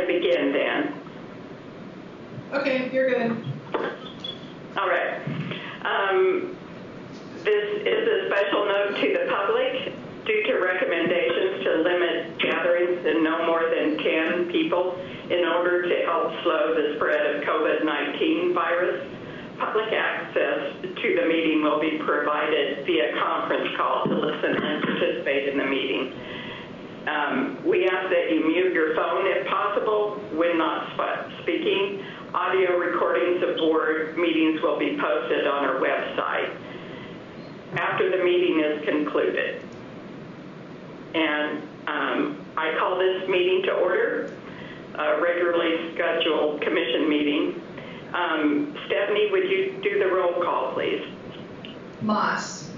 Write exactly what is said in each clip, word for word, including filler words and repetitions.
begin, Dan. Okay, you're good. All right. Um, this is a special note to the public due to recommendations to limit gatherings to no more than ten people in order to help slow the spread of COVID nineteen virus. Public access to the meeting will be provided via conference call to listen and participate in the meeting. Um, we ask that you mute your phone if possible when not speaking. Audio recordings of board meetings will be posted on our website after the meeting is concluded. And um, I call this meeting to order, a regularly scheduled commission meeting. Um, Stephanie, would you do the roll call, please? Moss.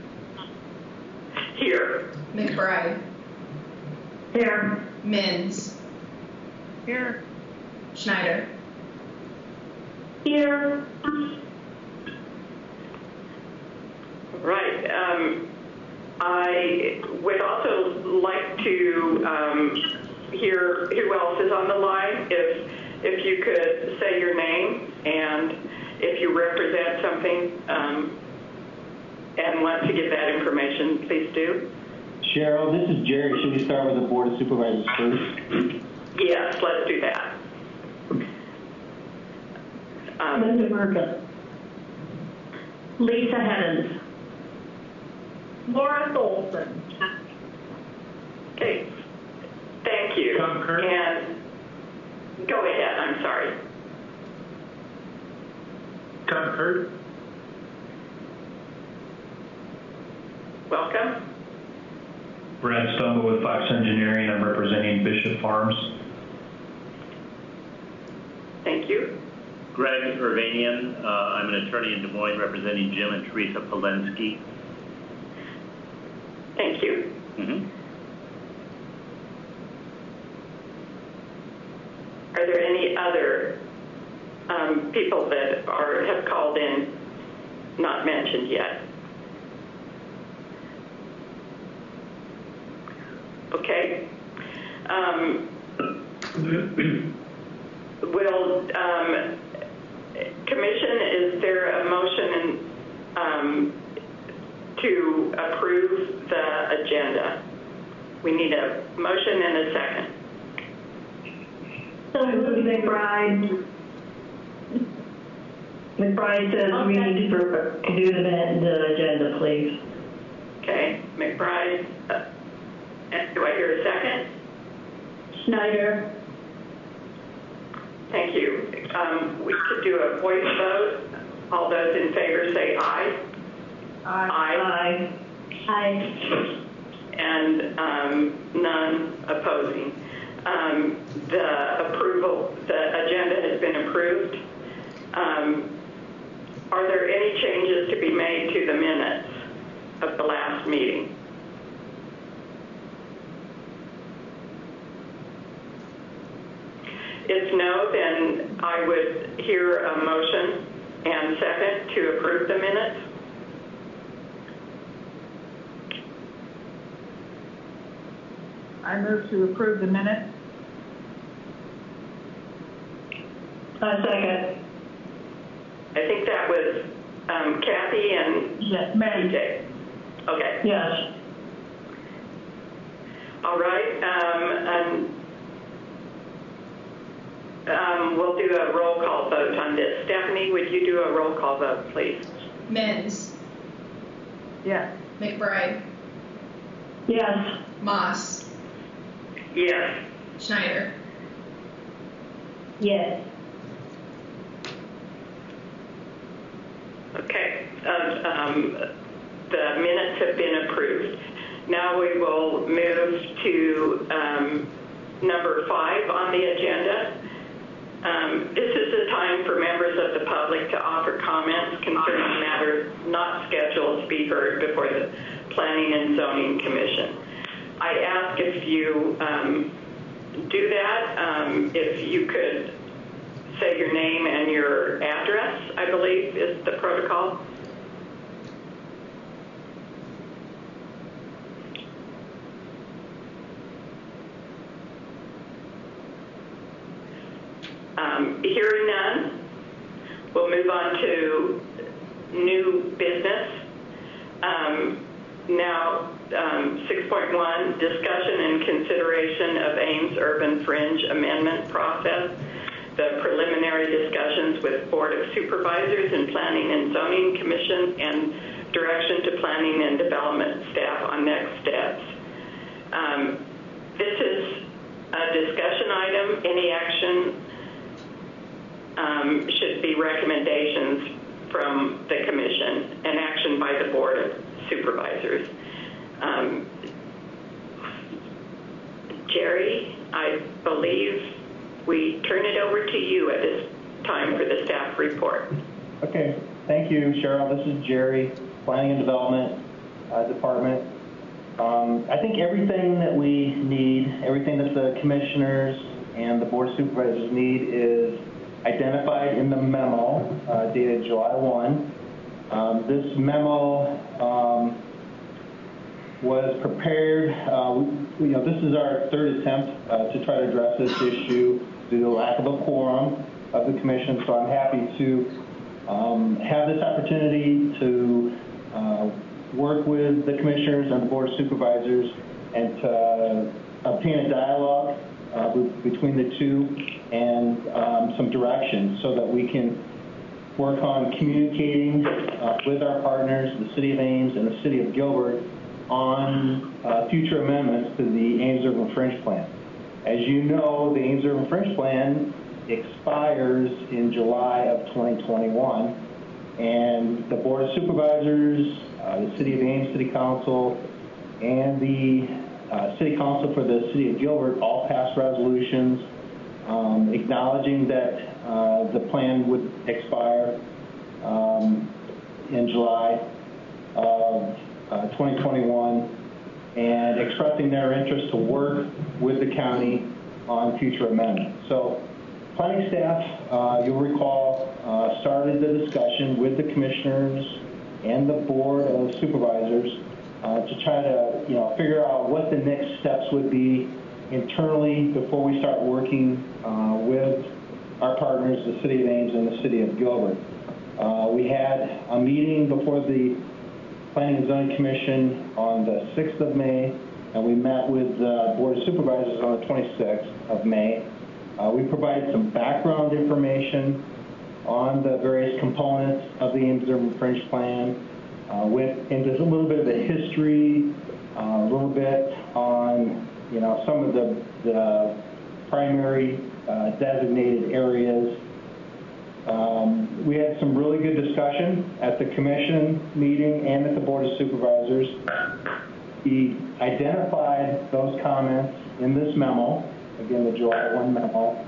Here. McBride. Here. Minns. Here. Schneider. Here. Right. Um, I would also like to um, hear who else is on the line. If if you could say your name and if you represent something um, and want to give that information, please do. Cheryl, this is Jerry. Should we start with the Board of Supervisors first? Yes, let's do that. Um, Linda Burka. Lisa Hennons. Laura Olson. Okay, thank you. Tom Kurt. And go ahead, I'm sorry. Tom Kurt. Welcome. Brad Stumble with Fox Engineering. I'm representing Bishop Farms. Thank you. Greg Irvanian. Uh, I'm an attorney in Des Moines representing Jim and Teresa Polensky. Thank you. Mm-hmm. Are there any other um, people that are have called in not mentioned yet? Okay. Um, will um, Commission, is there a motion um, to approve the agenda? We need a motion and a second. So McBride. McBride says okay. We need to do the, the agenda, please. Okay, McBride. Uh, do I hear a second? Schneider. Thank you. Um, we could do a voice vote. All those in favor say aye. Aye. Aye. Aye. And um, none opposing. Um, the approval, the agenda has been approved. Um, are there any changes to be made to the minutes of the last meeting? If no, then I would hear a motion and second to approve the minutes. I move to approve the minutes. A second. I think that was um, Kathy and Yes, ma'am. P J. Okay. Yes. All right. Um, and um, we'll do a roll call vote on this. Stephanie, would you do a roll call vote, please? Minns. Yes. McBride. Yes. Moss. Yes. Schneider. Yes. Okay. Uh, um, the minutes have been approved. Now we will move to um, number five on the agenda. Um, this is a time for members of the public to offer comments concerning matters not scheduled to be heard before the Planning and Zoning Commission. I ask if you um, do that, um, if you could say your name and your address, I believe is the protocol. Um, hearing none, we'll move on to new business. Um, now, um, six point one, discussion and consideration of Ames Urban Fringe Amendment process, the preliminary discussions with Board of Supervisors and Planning and Zoning Commission, and direction to Planning and Development staff on next steps. Um, this is a discussion item. Any action um, should be recommendations from the Commission and action by the Board of Supervisors. Um, Jerry, I believe we turn it over to you at this time for the staff report. Okay, thank you, Cheryl. This is Jerry, Planning and Development uh, Department. Um, I think everything that we need, everything that the commissioners and the Board of Supervisors need is identified in the memo uh, dated July first. Um, this memo um, was prepared, uh, we, you know, this is our third attempt uh, to try to address this issue due to the lack of a quorum of the commission, so I'm happy to um, have this opportunity to uh, work with the commissioners and the Board of Supervisors and to obtain a dialogue uh, between the two and um, some direction so that we can work on communicating uh, with our partners, the City of Ames and the City of Gilbert, on uh, future amendments to the Ames Urban Fringe Plan. As you know, the Ames Urban Fringe Plan expires in July of twenty twenty-one, and the Board of Supervisors, uh, the City of Ames City Council, and the uh, City Council for the City of Gilbert all passed resolutions um, acknowledging that uh, the plan would expire um, in July of uh, twenty twenty-one, and expressing their interest to work with the county on future amendments. So planning staff, uh, you'll recall, uh, started the discussion with the commissioners and the Board of Supervisors uh, to try to, you know, figure out what the next steps would be internally before we start working uh, with our partners, the City of Ames and the City of Gilbert. Uh, we had a meeting before the Planning and Zoning Commission on the sixth of May, and we met with the Board of Supervisors on the twenty-sixth of May. Uh, we provided some background information on the various components of the Ames Urban Fringe Plan, uh, went into a little bit of the history, uh, a little bit on, you know, some of the, the primary uh, designated areas. Um, we had some really good discussion at the commission meeting and at the Board of Supervisors. We identified those comments in this memo, again, the July first memo.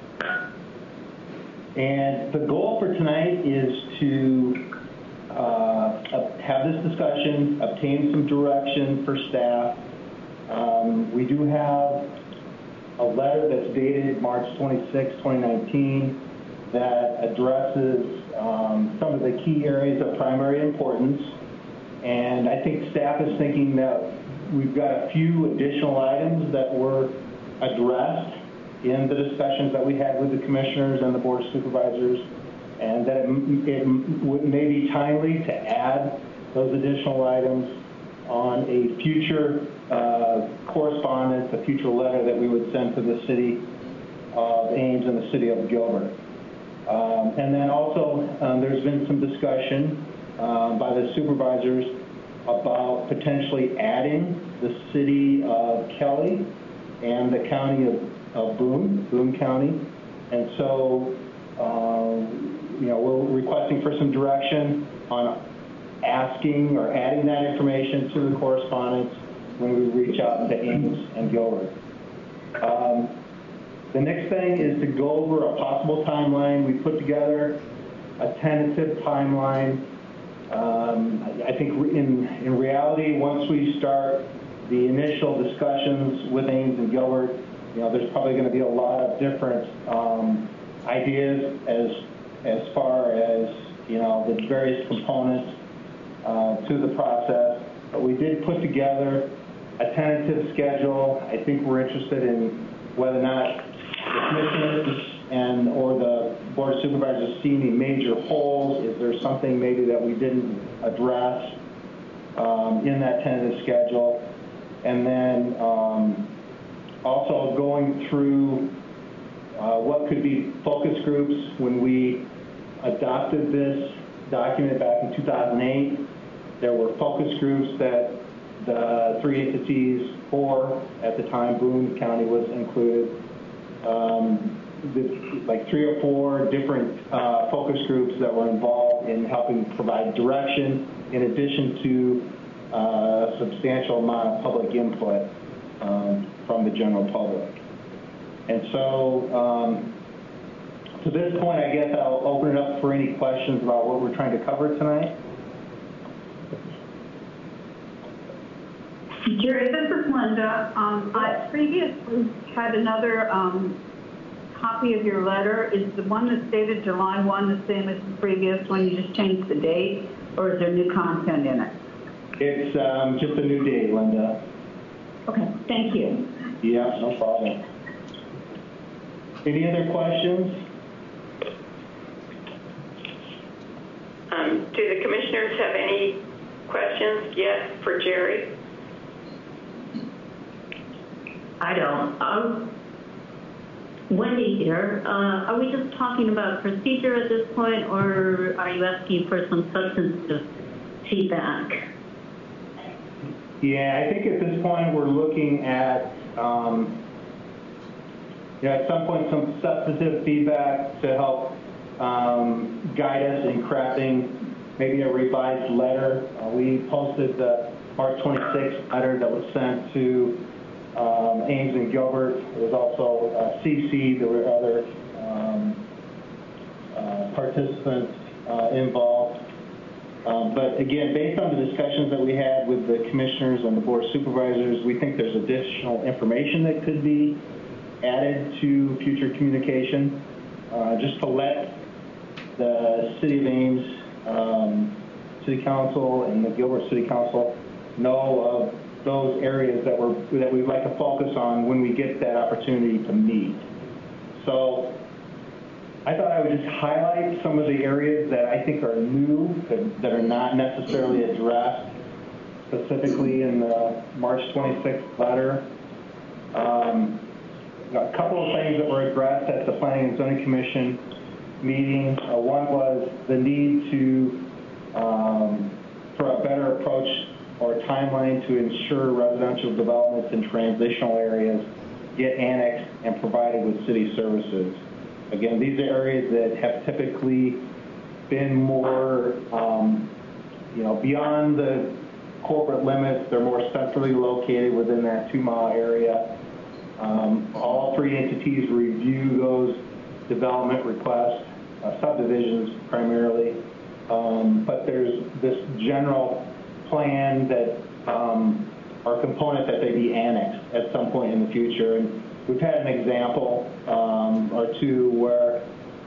And the goal for tonight is to uh, have this discussion, obtain some direction for staff. Um, we do have a letter that's dated March twenty-sixth, twenty nineteen, that addresses um, some of the key areas of primary importance. And I think staff is thinking that we've got a few additional items that were addressed in the discussions that we had with the commissioners and the Board of Supervisors, and that it, it may be timely to add those additional items on a future uh, correspondence, a future letter that we would send to the City of Ames and the City of Gilbert. Um, and then also, um, there's been some discussion um, by the supervisors about potentially adding the City of Kelly and the County of, of Boone, Boone County. And so, um, you know, we're requesting for some direction on asking or adding that information to the correspondence when we reach out to Ames and Gilbert. Um, The next thing is to go over a possible timeline. We put together a tentative timeline. Um, I think in, in reality, once we start the initial discussions with Ames and Gilbert, you know, there's probably going to be a lot of different um, ideas as as far as, you know, the various components uh, to the process. But we did put together a tentative schedule. I think we're interested in whether or not the commissioners and or the Board of Supervisors see any major holes? Is there something maybe that we didn't address um, in that tentative schedule? And then um, also going through uh, what could be focus groups. When we adopted this document back in two thousand eight, there were focus groups that the three entities, four at the time, Boone County was included, um, the, like three or four different uh, focus groups that were involved in helping provide direction, in addition to uh, a substantial amount of public input um, from the general public. And so, um, to this point, I guess I'll open it up for any questions about what we're trying to cover tonight. Jerry, this is Linda. Um, I previously had another um, copy of your letter. Is the one that's dated July first the same as the previous one? You just changed the date, or is there new content in it? It's um, just a new date, Linda. Okay, thank you. Yeah, no problem. Any other questions? Um, do the commissioners have any questions yet for Jerry? I don't. Um, Wendy here. Uh, are we just talking about procedure at this point, or are you asking for some substantive feedback? Yeah, I think at this point we're looking at, um, you know, at some point some substantive feedback to help um, guide us in crafting maybe a revised letter. Uh, we posted the March twenty-sixth letter that was sent to um, Ames and Gilbert. It was also uh, C C. There were other um, uh, participants uh, involved. Um, but again, based on the discussions that we had with the commissioners and the board of supervisors, we think there's additional information that could be added to future communication, uh, just to let the City of Ames um, City Council and the Gilbert City Council know of those areas that we're that we'd like to focus on when we get that opportunity to meet. So I thought I would just highlight some of the areas that I think are new, that, that are not necessarily addressed specifically in the March twenty-sixth letter. Um, a couple of things that were addressed at the Planning and Zoning Commission meeting. Uh, one was the need to, um, for a better approach or timeline to ensure residential developments in transitional areas get annexed and provided with city services. Again, these are areas that have typically been more, um, you know, beyond the corporate limits. They're more centrally located within that two-mile area. Um, all three entities review those development requests, uh, subdivisions primarily, um, but there's this general plan that, um, or component that they be annexed at some point in the future. And we've had an example um, or two where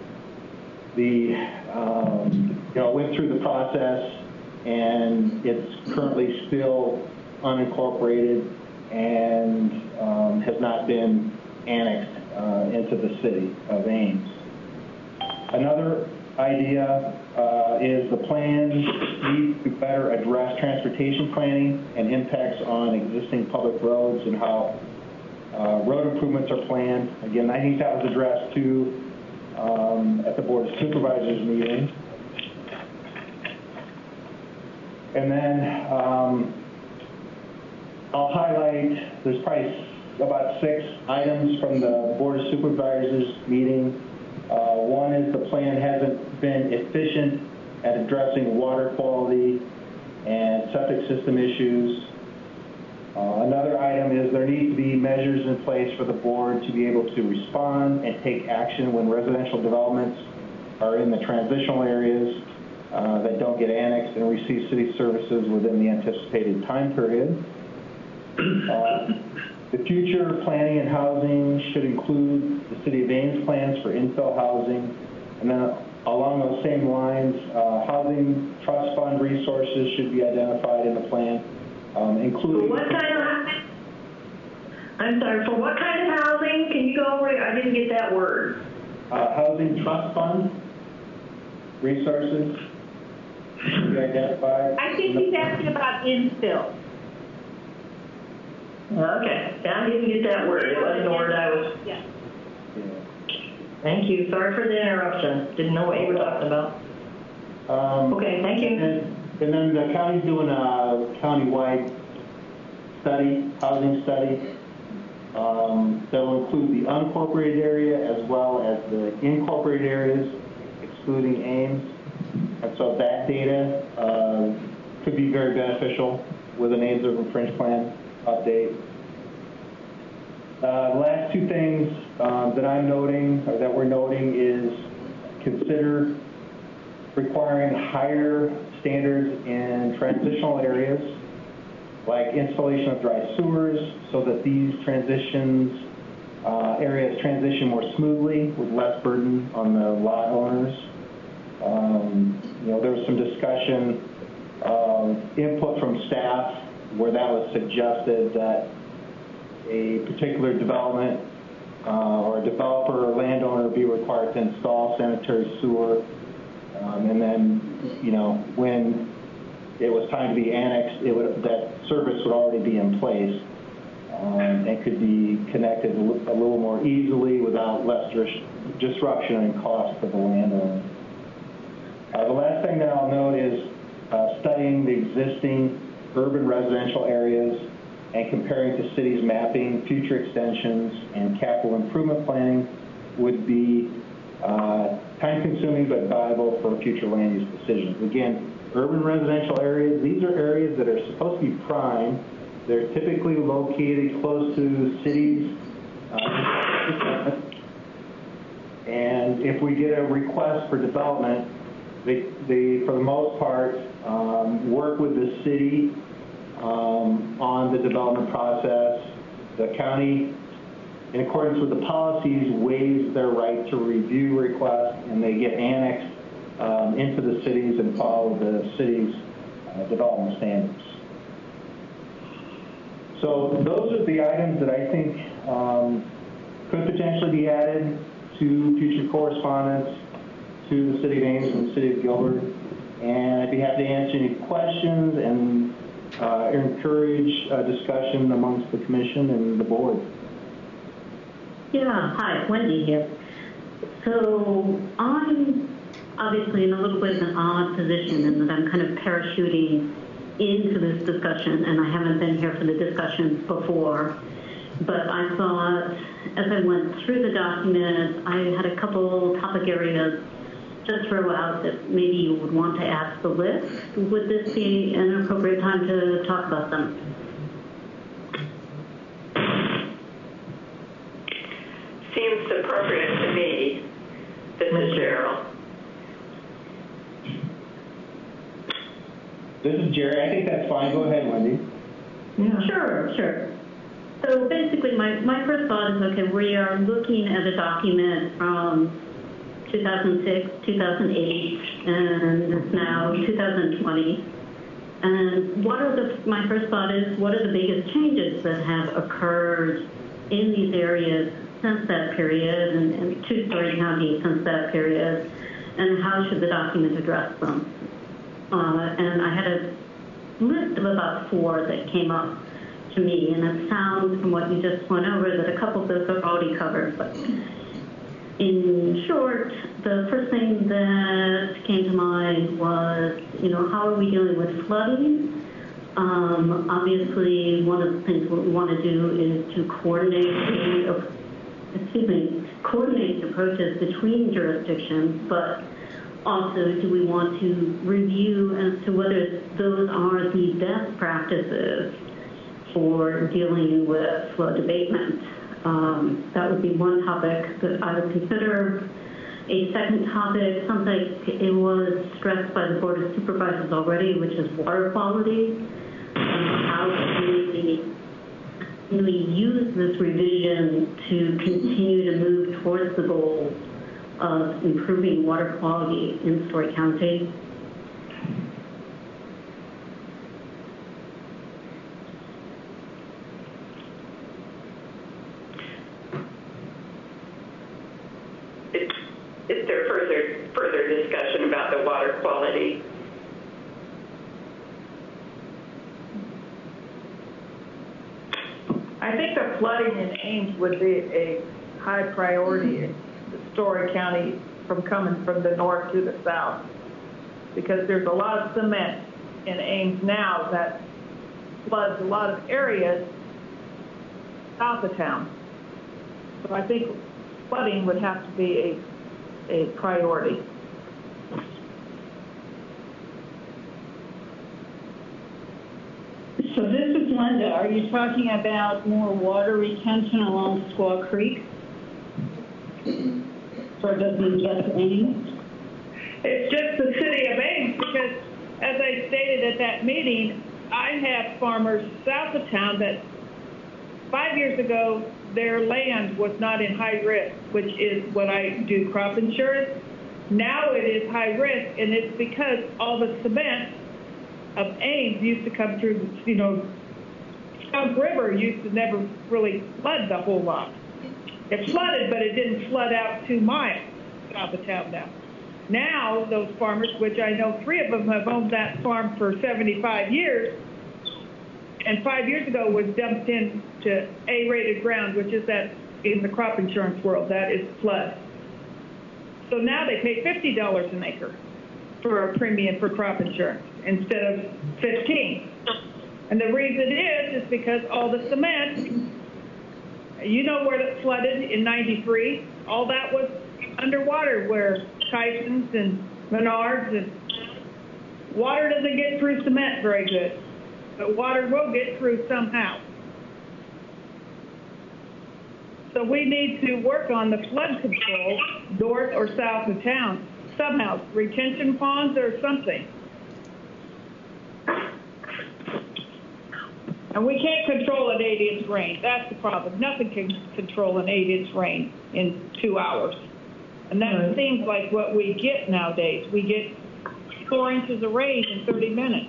the, um, you know, went through the process and it's currently still unincorporated and um, has not been annexed uh, into the city of Ames. Another idea uh, is the plan needs to better address transportation planning and impacts on existing public roads and how uh, road improvements are planned. Again, I think that was addressed too um, at the Board of Supervisors meeting. And then um, I'll highlight, there's probably about six items from the Board of Supervisors meeting. Uh, one is the plan hasn't been efficient at addressing water quality and septic system issues. Uh, another item is there need to be measures in place for the board to be able to respond and take action when residential developments are in the transitional areas uh, that don't get annexed and receive city services within the anticipated time period. Uh, The future planning and housing should include the City of Ames plans for infill housing. And then along those same lines, uh, housing trust fund resources should be identified in the plan, um, including... For what kind of housing? I'm sorry, for what kind of housing? Can you go over it? I didn't get that word. Uh, Housing Trust Fund, resources, should be identified. I think he's asking about infill. Okay, I didn't get that word. It wasn't the word I was. Yeah. Thank you. Sorry for the interruption. Didn't know what you were talking about. Um, Okay, thank you. And, and then the county's doing a county-wide study, housing study. Um, that will include the unincorporated area as well as the incorporated areas, excluding Ames. And so that data uh, could be very beneficial with an Ames Urban Fringe Plan update. Uh, the last two things um, that I'm noting, or that we're noting, is consider requiring higher standards in transitional areas, like installation of dry sewers, so that these transitions, uh, areas transition more smoothly with less burden on the lot owners. Um, you know, there was some discussion, um, input from staff where that was suggested that a particular development uh, or a developer or landowner be required to install sanitary sewer, um, and then, you know, when it was time to be annexed, it would, that service would already be in place um, and could be connected a little more easily without less disruption and cost to the landowner. Uh, the last thing that I'll note is uh, studying the existing urban residential areas and comparing to cities mapping, future extensions, and capital improvement planning would be uh, time-consuming but valuable for future land use decisions. Again, urban residential areas, these are areas that are supposed to be prime. They're typically located close to cities. Uh, and if we get a request for development, they, they for the most part, um, work with the city um, on the development process. The county, in accordance with the policies, waives their right to review requests, and they get annexed um, into the cities and follow the city's uh, development standards. So those are the items that I think um, could potentially be added to future correspondence to the City of Ames and the City of Gilbert. And I'd be happy to answer any questions and uh, encourage uh, discussion amongst the Commission and the Board. Yeah, hi, Wendy here. So I'm obviously in a little bit of an odd position in that I'm kind of parachuting into this discussion, and I haven't been here for the discussions before. But I thought, as I went through the document, I had a couple topic areas to throw out that maybe you would want to add to the list. Would this be an appropriate time to talk about them? Seems appropriate to me. This is Cheryl. This is Jerry. I think that's fine. Go ahead, Wendy. Yeah. Sure, sure. So basically, my, my first thought is, okay, we are looking at a document from two thousand six, two thousand eight, and it's now two thousand twenty. And what are the, my first thought is, what are the biggest changes that have occurred in these areas since that period, and, and two-story county since that period, and how should the document address them? Uh, and I had a list of about four that came up to me, and it sounds from what you just went over that a couple of those are already covered. But in short, the first thing that came to mind was, you know, how are we dealing with flooding? Um, obviously, one of the things we want to do is to coordinate the, excuse me, coordinate approaches between jurisdictions, but also, do we want to review as to whether those are the best practices for dealing with flood abatement? Um, that would be one topic that I would consider. A second topic, something it was stressed by the Board of Supervisors already, which is water quality. And how can we really use this revision to continue to move towards the goal of improving water quality in Story County? It, is there further, further discussion about the water quality? I think the flooding in Ames would be a high priority in the Story County from coming from the north to the south, because there's a lot of cement in Ames now that floods a lot of areas south of town. So I think flooding would have to be a, a priority. So this is Linda. Are you talking about more water retention along Squaw Creek? Or does it just Ames? It's just the city of Ames, because as I stated at that meeting, I have farmers south of town that five years ago, their land was not in high risk, which is what I do crop insurance. Now it is high risk, and it's because all the cement of Ames used to come through, you know, Skunk River used to never really flood the whole lot. It flooded, but it didn't flood out two miles south of town now. Now, those farmers, which I know three of them have owned that farm for seventy-five years, and five years ago was dumped into A-rated ground, which is that in the crop insurance world, that is flood. So now they pay fifty dollars an acre for a premium for crop insurance instead of fifteen. And the reason is, is because all the cement, you know where it flooded in ninety-three, all that was underwater, where Tyson's and Menards, and water doesn't get through cement very good, but water will get through somehow. So we need to work on the flood control north or south of town somehow, retention ponds or something. And we can't control an eight-inch rain. That's the problem. Nothing can control an eight-inch rain in two hours. And that right. seems like what we get nowadays. We get four inches of rain in thirty minutes.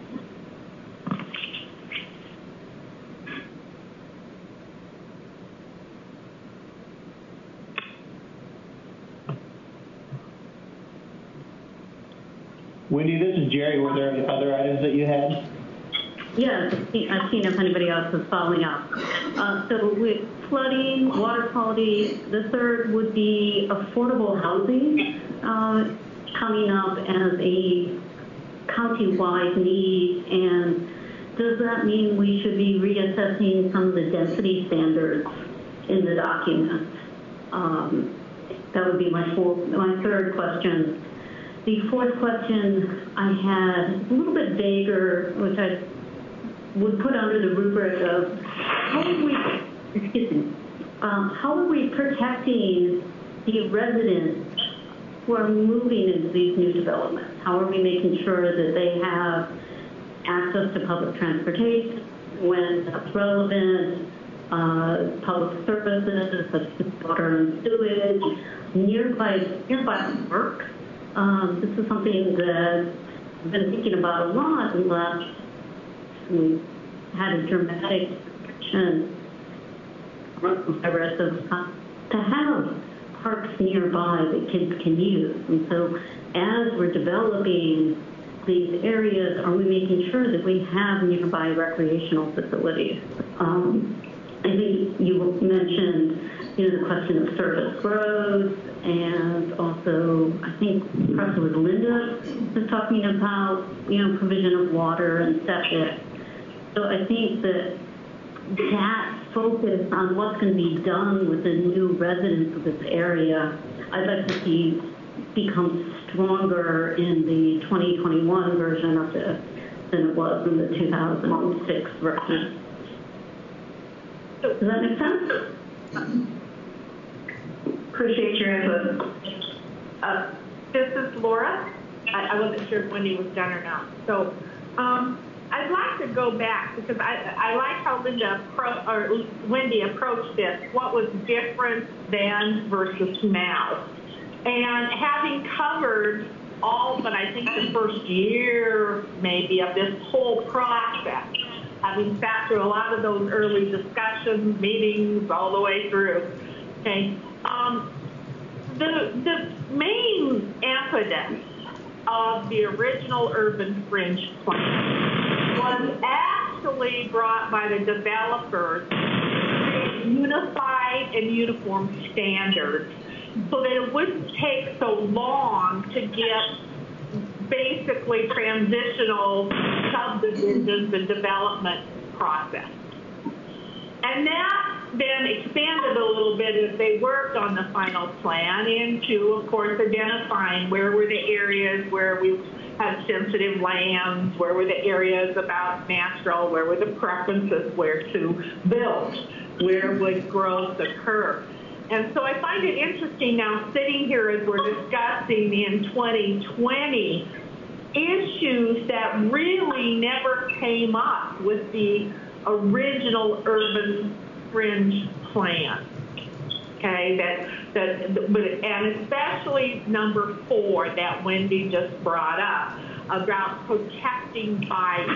Wendy, this is Jerry. Were there other items that you had? Yes, I've seen if anybody else is following up. Uh, so with flooding, water quality, the third would be affordable housing uh, coming up as a county-wide need. And does that mean we should be reassessing some of the density standards in the document? Um, that would be my, four, my third question. The fourth question I had, a little bit vaguer, which I would put under the rubric of how are we, excuse me, um, how are we protecting the residents who are moving into these new developments? How are we making sure that they have access to public transportation when that's relevant, uh, public services such as water and sewage, nearby, nearby work? Um, this is something that I've been thinking about a lot in the last. We had a dramatic action virus of uh, to have parks nearby that kids can use. And so as we're developing these areas, are we making sure that we have nearby recreational facilities? Um, I think you mentioned, you know, the question of surface roads, and also I think perhaps it was Linda was talking about, you know, provision of water and septic. So I think that that focus on what's going to be done with the new residents of this area, I'd like to see become stronger in the twenty twenty-one version of this than it was in the two thousand six version. Does that make sense? Appreciate your input. Uh, this is Laura. I, I wasn't sure if Wendy was done or not. So um, I'd like to go back because I, I like how Linda appro- or Wendy approached this. What was different then versus now? And having covered all but I think the first year maybe of this whole process, having sat through a lot of those early discussions, meetings, all the way through, okay, um, the, the main impetus of the original urban fringe plan was actually brought by the developers unified and uniform standards so that it wouldn't take so long to get basically transitional subdivisions and development process. And that then expanded a little bit as they worked on the final plan into, of course, identifying where were the areas where we had sensitive lands, where were the areas about natural, where were the preferences where to build, where would growth occur. And so I find it interesting now sitting here as we're discussing in twenty twenty issues that really never came up with the original urban fringe plan. Okay, that, that, but, and especially number four that Wendy just brought up about protecting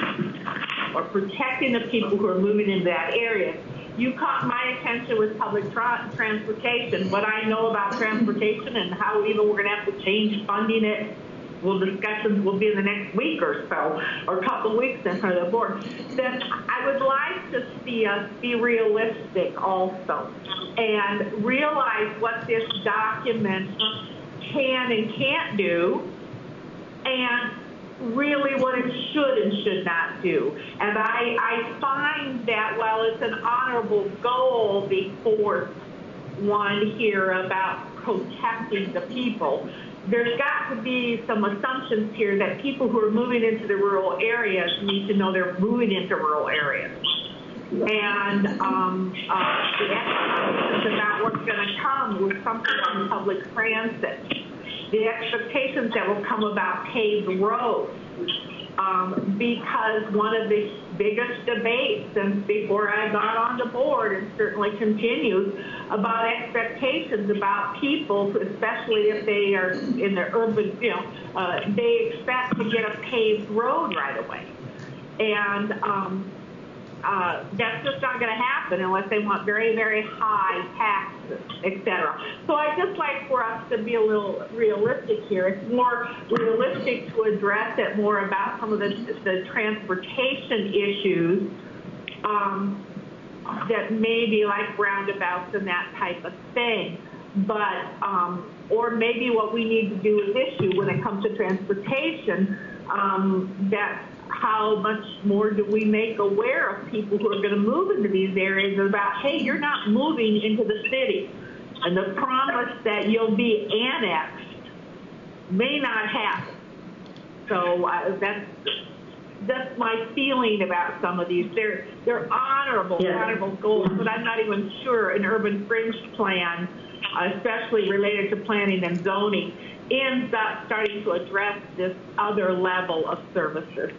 by, or protecting the people who are moving into that area. You caught my attention with public tra transportation. What I know about transportation and how even we're going to have to change funding it, well, discussions will be in the next week or so, or a couple of weeks in front of the board. Then I would like to see us be realistic also and realize what this document can and can't do, and really what it should and should not do. And I, I find that while it's an honorable goal, the fourth one here about protecting the people, there's got to be some assumptions here that people who are moving into the rural areas need to know they're moving into rural areas. And um, uh, the expectations about what's going to come with something on public transit, the expectations that will come about paved roads, um, because one of the biggest debates since before I got on the board, and certainly continues, about expectations about people, especially if they are in the urban, you know, uh, they expect to get a paved road right away. And um, Uh, that's just not going to happen unless they want very, very high taxes, et cetera. So I just like for us to be a little realistic here. It's more realistic to address it more about some of the, the transportation issues um, that may be like roundabouts and that type of thing. But, um, or maybe what we need to do is issue when it comes to transportation, um, that how much more do we make aware of people who are going to move into these areas about, hey, you're not moving into the city. And the promise that you'll be annexed may not happen. So uh, that's, that's my feeling about some of these. They're, they're honorable, yeah. honorable goals, but I'm not even sure an urban fringe plan, especially related to planning and zoning, ends up starting to address this other level of services.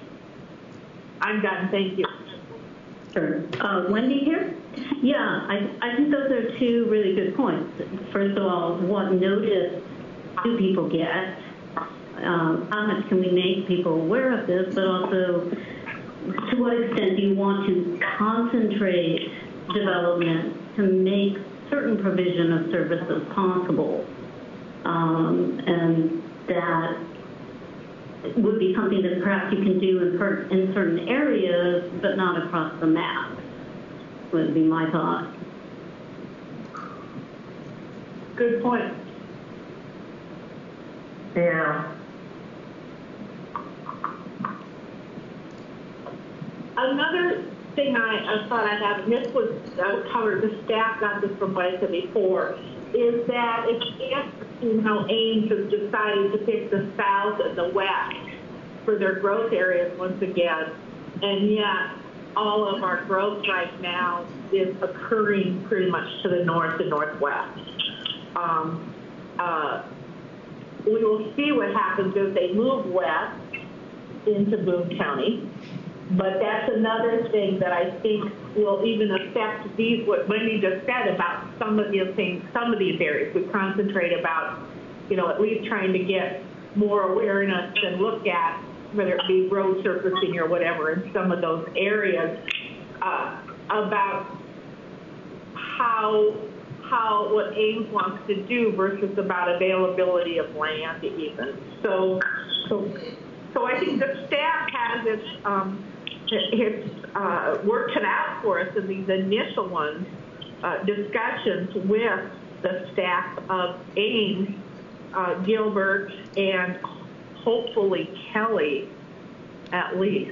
I'm done. Thank you. Sure. Uh, Wendy here? Yeah, I, I think those are two really good points. First of all, what notice do people get? Um, how much can we make people aware of this? But also, to what extent do you want to concentrate development to make certain provision of services possible? Um, and that would be something that perhaps you can do in, per in certain areas, but not across the map, would be my thought. Good point. Yeah. Another thing I, I thought I'd have, and this was uh, covered, the staff got this from what I said before, is that it's interesting how Ames has decided to pick the South and the West for their growth areas once again, and yet all of our growth right now is occurring pretty much to the north and northwest. Um, uh, we will see what happens if they move west into Boone County. But that's another thing that I think will even affect these, what Wendy just said about some of these things, some of these areas. We concentrate about, you know, at least trying to get more awareness and look at, whether it be road surfacing or whatever, in some of those areas, uh, about how how, what Ames wants to do versus about availability of land even. So, so, so I think the staff has its, um, its uh, worked it out for us in these initial ones, uh, discussions with the staff of Ames, uh, Gilbert, and hopefully Kelly, at least.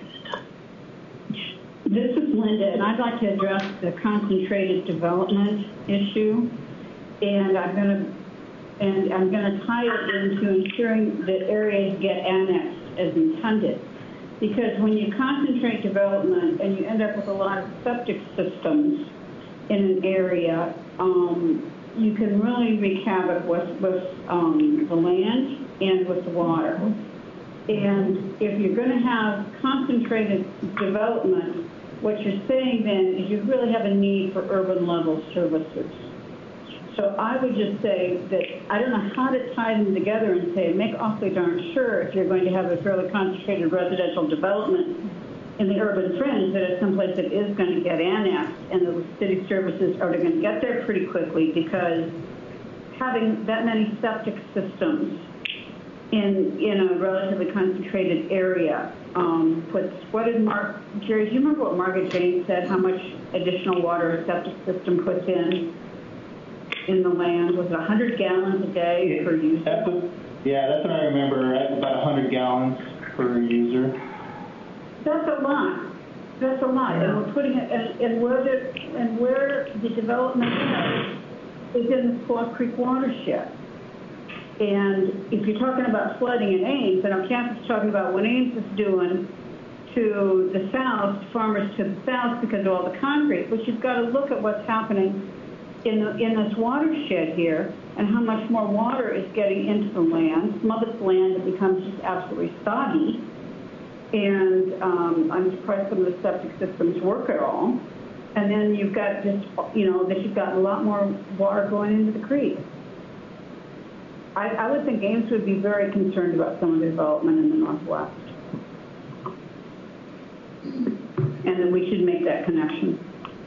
This is Linda, and I'd like to address the concentrated development issue, and I'm going to and I'm going to tie it into ensuring that areas get annexed as intended. Because when you concentrate development and you end up with a lot of septic systems in an area, um, you can really wreak havoc with, with um, the land and with the water. And if you're going to have concentrated development, what you're saying then is you really have a need for urban level services. So I would just say that I don't know how to tie them together and say, make awfully darn sure if you're going to have a fairly concentrated residential development in the urban fringe that it's someplace that is going to get annexed and the city services are going to get there pretty quickly, because having that many septic systems in in a relatively concentrated area um, puts, what did Mark, Jerry, do you remember what Margaret Jane said, how much additional water a septic system puts in in the land? Was it one hundred gallons a day per user? That's what, yeah, that's what I remember, about one hundred gallons per user. That's a lot. That's a lot. And we're putting it, and, and where the, and where the development is, is in the Squaw Creek watershed. And if you're talking about flooding in Ames, and our campus is talking about what Ames is doing to the south, farmers to the south because of all the concrete, but you've got to look at what's happening in the, in this watershed here and how much more water is getting into the land. Some of it's land that becomes just absolutely soggy. And um, I'm surprised some of the septic systems work at all. And then you've got just, you know, that you've got a lot more water going into the creek. I, I would think Ames would be very concerned about some of the development in the Northwest. And then we should make that connection.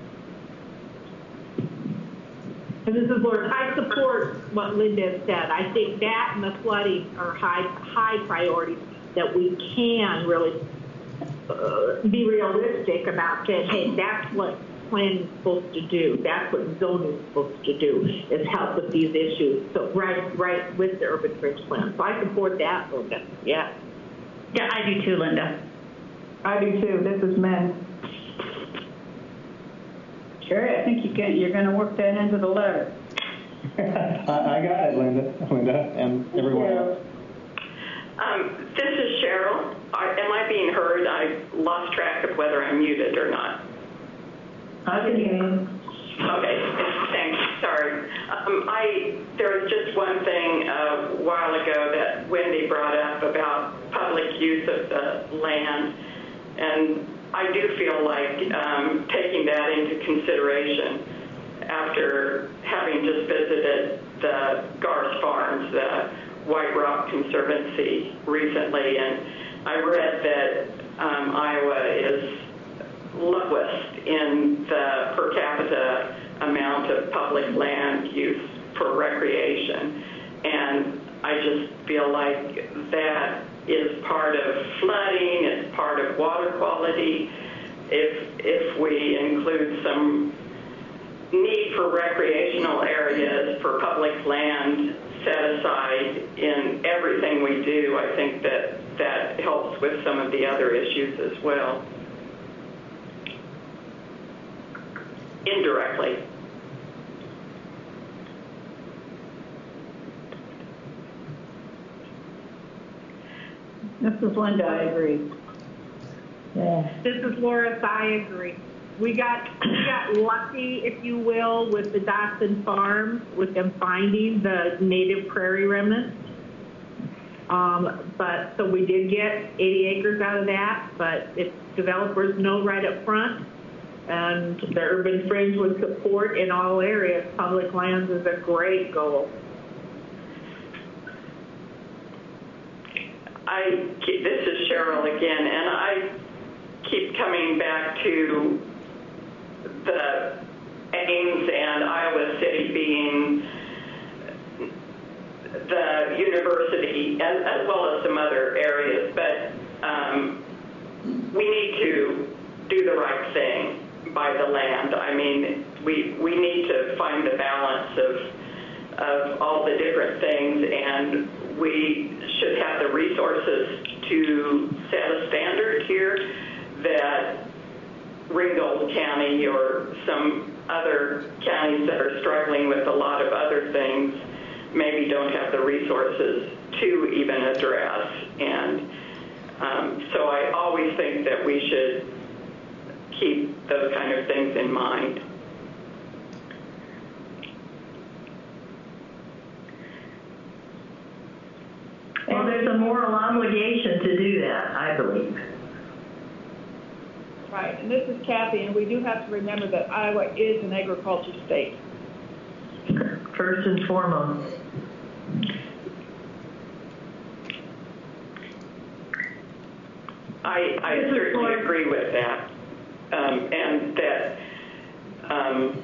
And this is Laura. I support what Linda said. I think that and the flooding are high, high priorities that we can really uh, be realistic about saying, hey, that's what planning is supposed to do. That's what zoning is supposed to do, is help with these issues. So right, right with the urban fringe plan. So I support that, Linda. Yeah. Yeah, I do too, Linda. I do too. This is Min. Sherry, I think you can, you're going to work that into the letter. I, I got it, Linda, Linda, and everyone else. Um, this is Cheryl. Are, am I being heard? I lost track of whether I'm muted or not. I can hear you. Okay, thanks. Sorry. Um, I there was just one thing a while ago that Wendy brought up about public use of the land, and I do feel like um, taking that into consideration after having just visited the Garth Farms, the White Rock Conservancy recently, and I read that um, Iowa is lowest in the per capita amount of public land use for recreation, and I just feel like that is part of flooding, it's part of water quality. If if we include some need for recreational areas for public land set aside in everything we do, I think that that helps with some of the other issues as well. Indirectly. This is Linda. I agree. Yeah. This is Laura. I agree. We got we got lucky, if you will, with the Dotson Farm, with them finding the native prairie remnants. Um, but so we did get eighty acres out of that. But if developers know right up front, and the urban fringe would support in all areas, public lands is a great goal. I this is Cheryl again, and I keep coming back to the Ames and Iowa City being the university, as, as well as some other areas, but um, we need to do the right thing by the land. I mean, we we need to find the balance of of all the different things, and we should have the resources to set a standard here that Ringgold County or some other counties that are struggling with a lot of other things maybe don't have the resources to even address. And um, so I always think that we should keep those kind of things in mind. Well, there's a moral obligation to do that, I believe. Right, and this is Kathy, and we do have to remember that Iowa is an agriculture state. First and foremost. I, I certainly agree with that, um, and that, um,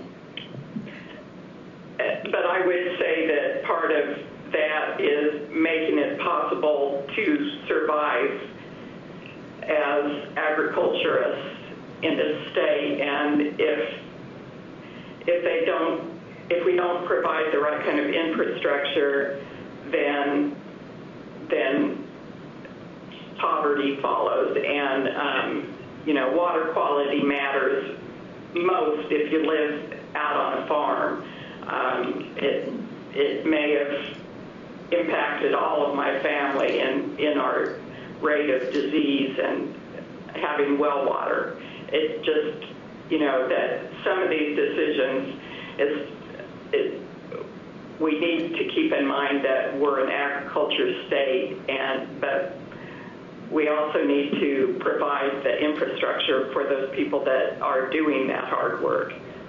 but I would say that part of that is making it possible to survive as agriculturists in this state, and if if they don't, if we don't provide the right kind of infrastructure, then then poverty follows, and um, you know, water quality matters most if you live out on a farm. Um, it it may have impacted all of my family in in our rate of disease and having well water. It just, you know, that some of these decisions is it, we need to keep in mind that we're an agriculture state, and but we also need to provide the infrastructure for those people that are doing that hard work.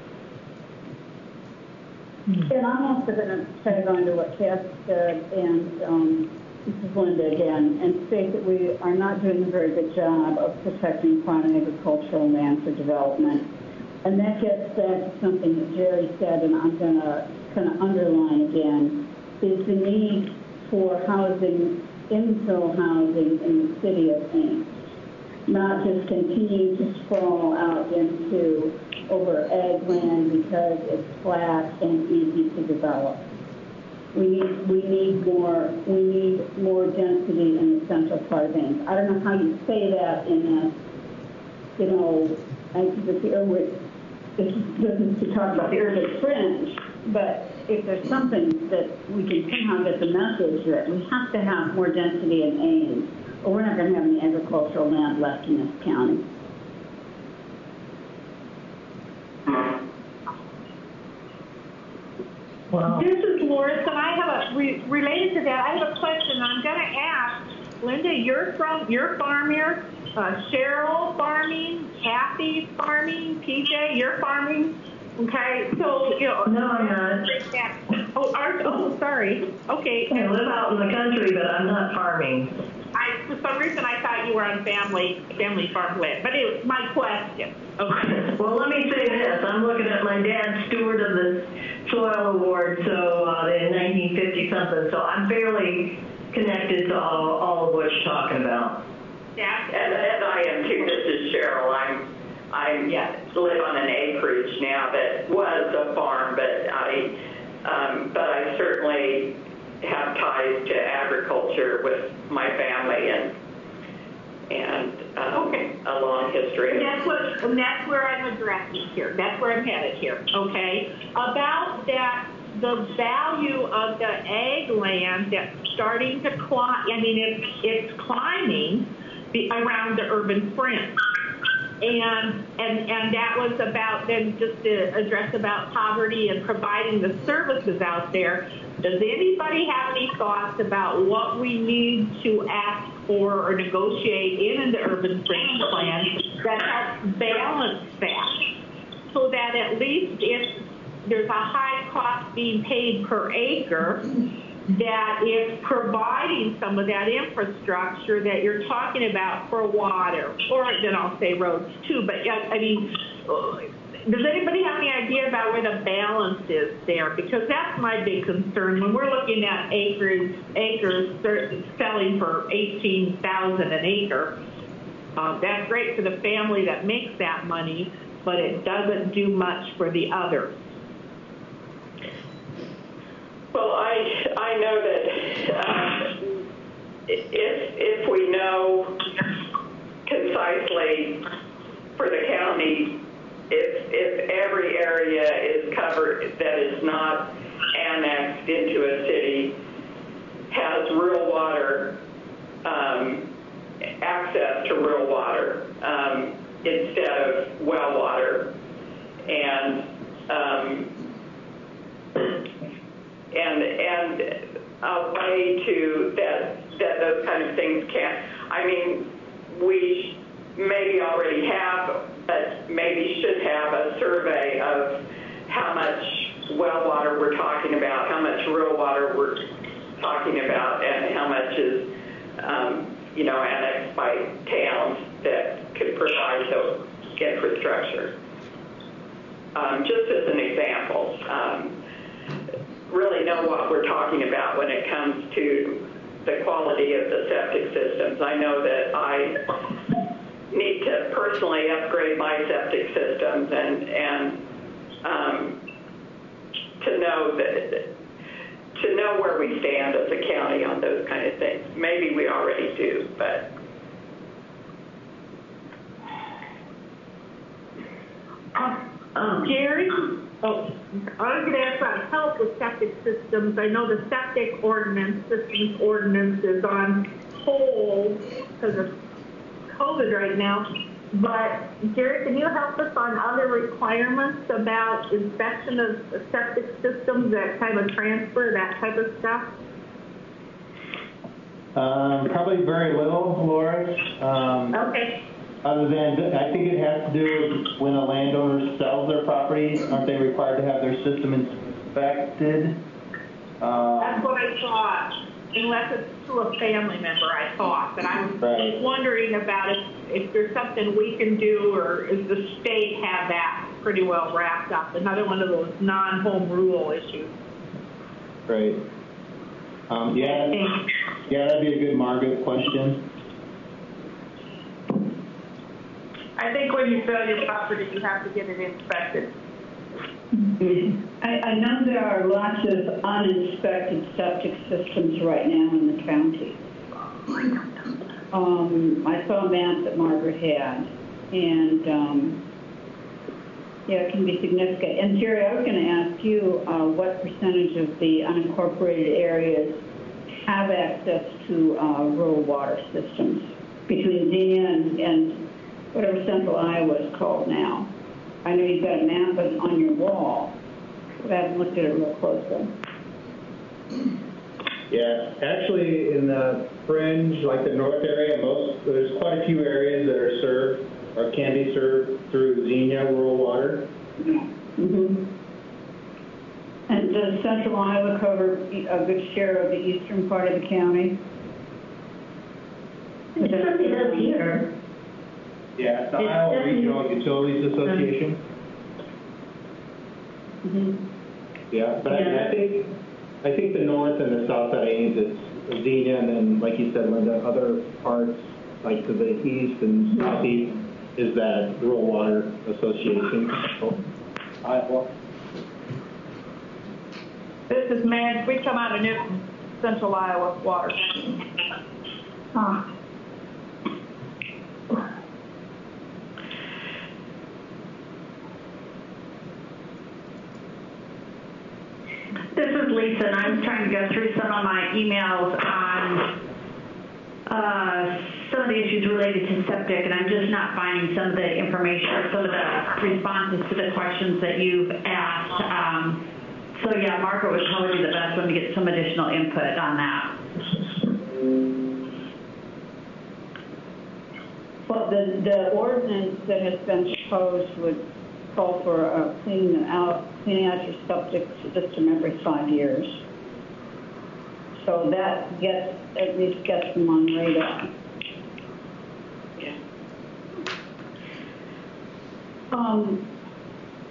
And I'm also going to tag on to what Cass said, and um, this is Linda again, and state that we are not doing a very good job of protecting farm and agricultural land for development. And that gets back to something that Jerry said, and I'm going to kind of underline again, is the need for housing, infill housing in the city of Ames, not just continue to sprawl out into over ag land because it's flat and easy to develop. We need we need more we need more density in the central part of Ames. I don't know how you say that in a, you know, I think it's the urban, it's to talk about the urban fringe, but if there's something that we can somehow get the message that we have to have more density in Ames, or we're not going to have any agricultural land left in this county. Wow. This is Loris, and I have a, re, related to that, I have a question. I'm going to ask, Linda, you're from, you're farmer, uh, Cheryl farming, Kathy farming, P J, you're farming, okay? So, you know. No, I'm not. Oh, are, oh, sorry. Okay. I live out in the country, but I'm not farming. I, for some reason, I thought you were on family family farmland, but it was my question. Okay. Well, let me say this. I'm looking at my dad's steward of the soil award, so uh, in nineteen fifty something. So I'm fairly connected to all, all of what you're talking about. Yeah. And, and I am too. This is Cheryl. I'm I yeah. live on an acreage now that was a farm, but I um, but I certainly have ties to agriculture with my family and and um, okay. a long history. And that's what, and that's where I'm addressing here. That's where I'm headed here. Okay, about that, the value of the ag land that's starting to climb. I mean, it's it's climbing the, around the urban fringe. And, and and that was about then just to address about poverty and providing the services out there. Does anybody have any thoughts about what we need to ask for or negotiate in the urban fringe plan that helps balance that, so that at least if there's a high cost being paid per acre, that is providing some of that infrastructure that you're talking about for water, or then I'll say roads too, but yeah, I mean, does anybody have any idea about where the balance is there? Because that's my big concern. When we're looking at acres, acres selling for eighteen thousand an acre, uh, that's great for the family that makes that money, but it doesn't do much for the others. Well, I I know that um, if if we know concisely for the county, if if every area is covered that is not annexed into a city has rural water, um, access to rural water um, instead of well water, and um, and and a way to that that those kind of things can. I mean, we maybe already have, but maybe should have a survey of how much well water we're talking about, how much rural water we're talking about, and how much is, um, you know, annexed by towns that could provide the infrastructure. Um, just as an example, um, really know what we're talking about when it comes to the quality of the septic systems. I know that I need to personally upgrade my septic systems, and and um, to know that to know where we stand as a county on those kind of things. Maybe we already do, but Um, Jerry? Oh, I was going to ask about help with septic systems. I know the septic ordinance, systems ordinance is on hold because of COVID right now. But Jerry, can you help us on other requirements about inspection of septic systems, that type of transfer, that type of stuff? Um, probably very little, Laura. Um, okay. Other than, I think it has to do with when a landowner sells their property, aren't they required to have their system inspected? Um, That's what I thought, unless it's to a family member, I thought. But I was right. wondering about if, if there's something we can do, or does the state have that pretty well wrapped up? Another one of those non-home rule issues. Right. Um, yeah, yeah, that'd be a good Margaret question. I think when you sell your property, you have to get it inspected. I, I know there are lots of uninspected septic systems right now in the county. Um, I saw a map that Margaret had, and um, yeah, it can be significant. And Jerry, I was going to ask you uh, what percentage of the unincorporated areas have access to uh, rural water systems between Xenia and, and whatever Central Iowa is called now. I know you've got a map on your wall, but I haven't looked at it real closely. Yeah, actually in the fringe, like the north area, most there's quite a few areas that are served or can be served through Xenia rural water. Mm-hmm. And does Central Iowa cover a good share of the eastern part of the county? It certainly does here. Yeah, it's the Iowa Regional Utilities Association. Mm-hmm. Yeah, but yeah. I, I think I think the north and the south side aims it's Xenia, and then like you said, Linda, other parts like to the east and southeast is that Rural Water Association. So, Iowa. This is man. We come out of Newton, Central Iowa water. Huh. This is Lisa, and I'm trying to go through some of my emails on uh, some of the issues related to septic, and I'm just not finding some of the information, some of the responses to the questions that you've asked. Um, so yeah, Margaret would probably be the best one to get some additional input on that. Well, the, the ordinance that has been proposed would call for uh, cleaning out, cleaning out your septic system every five years. So that gets, at least gets them on radar. Um,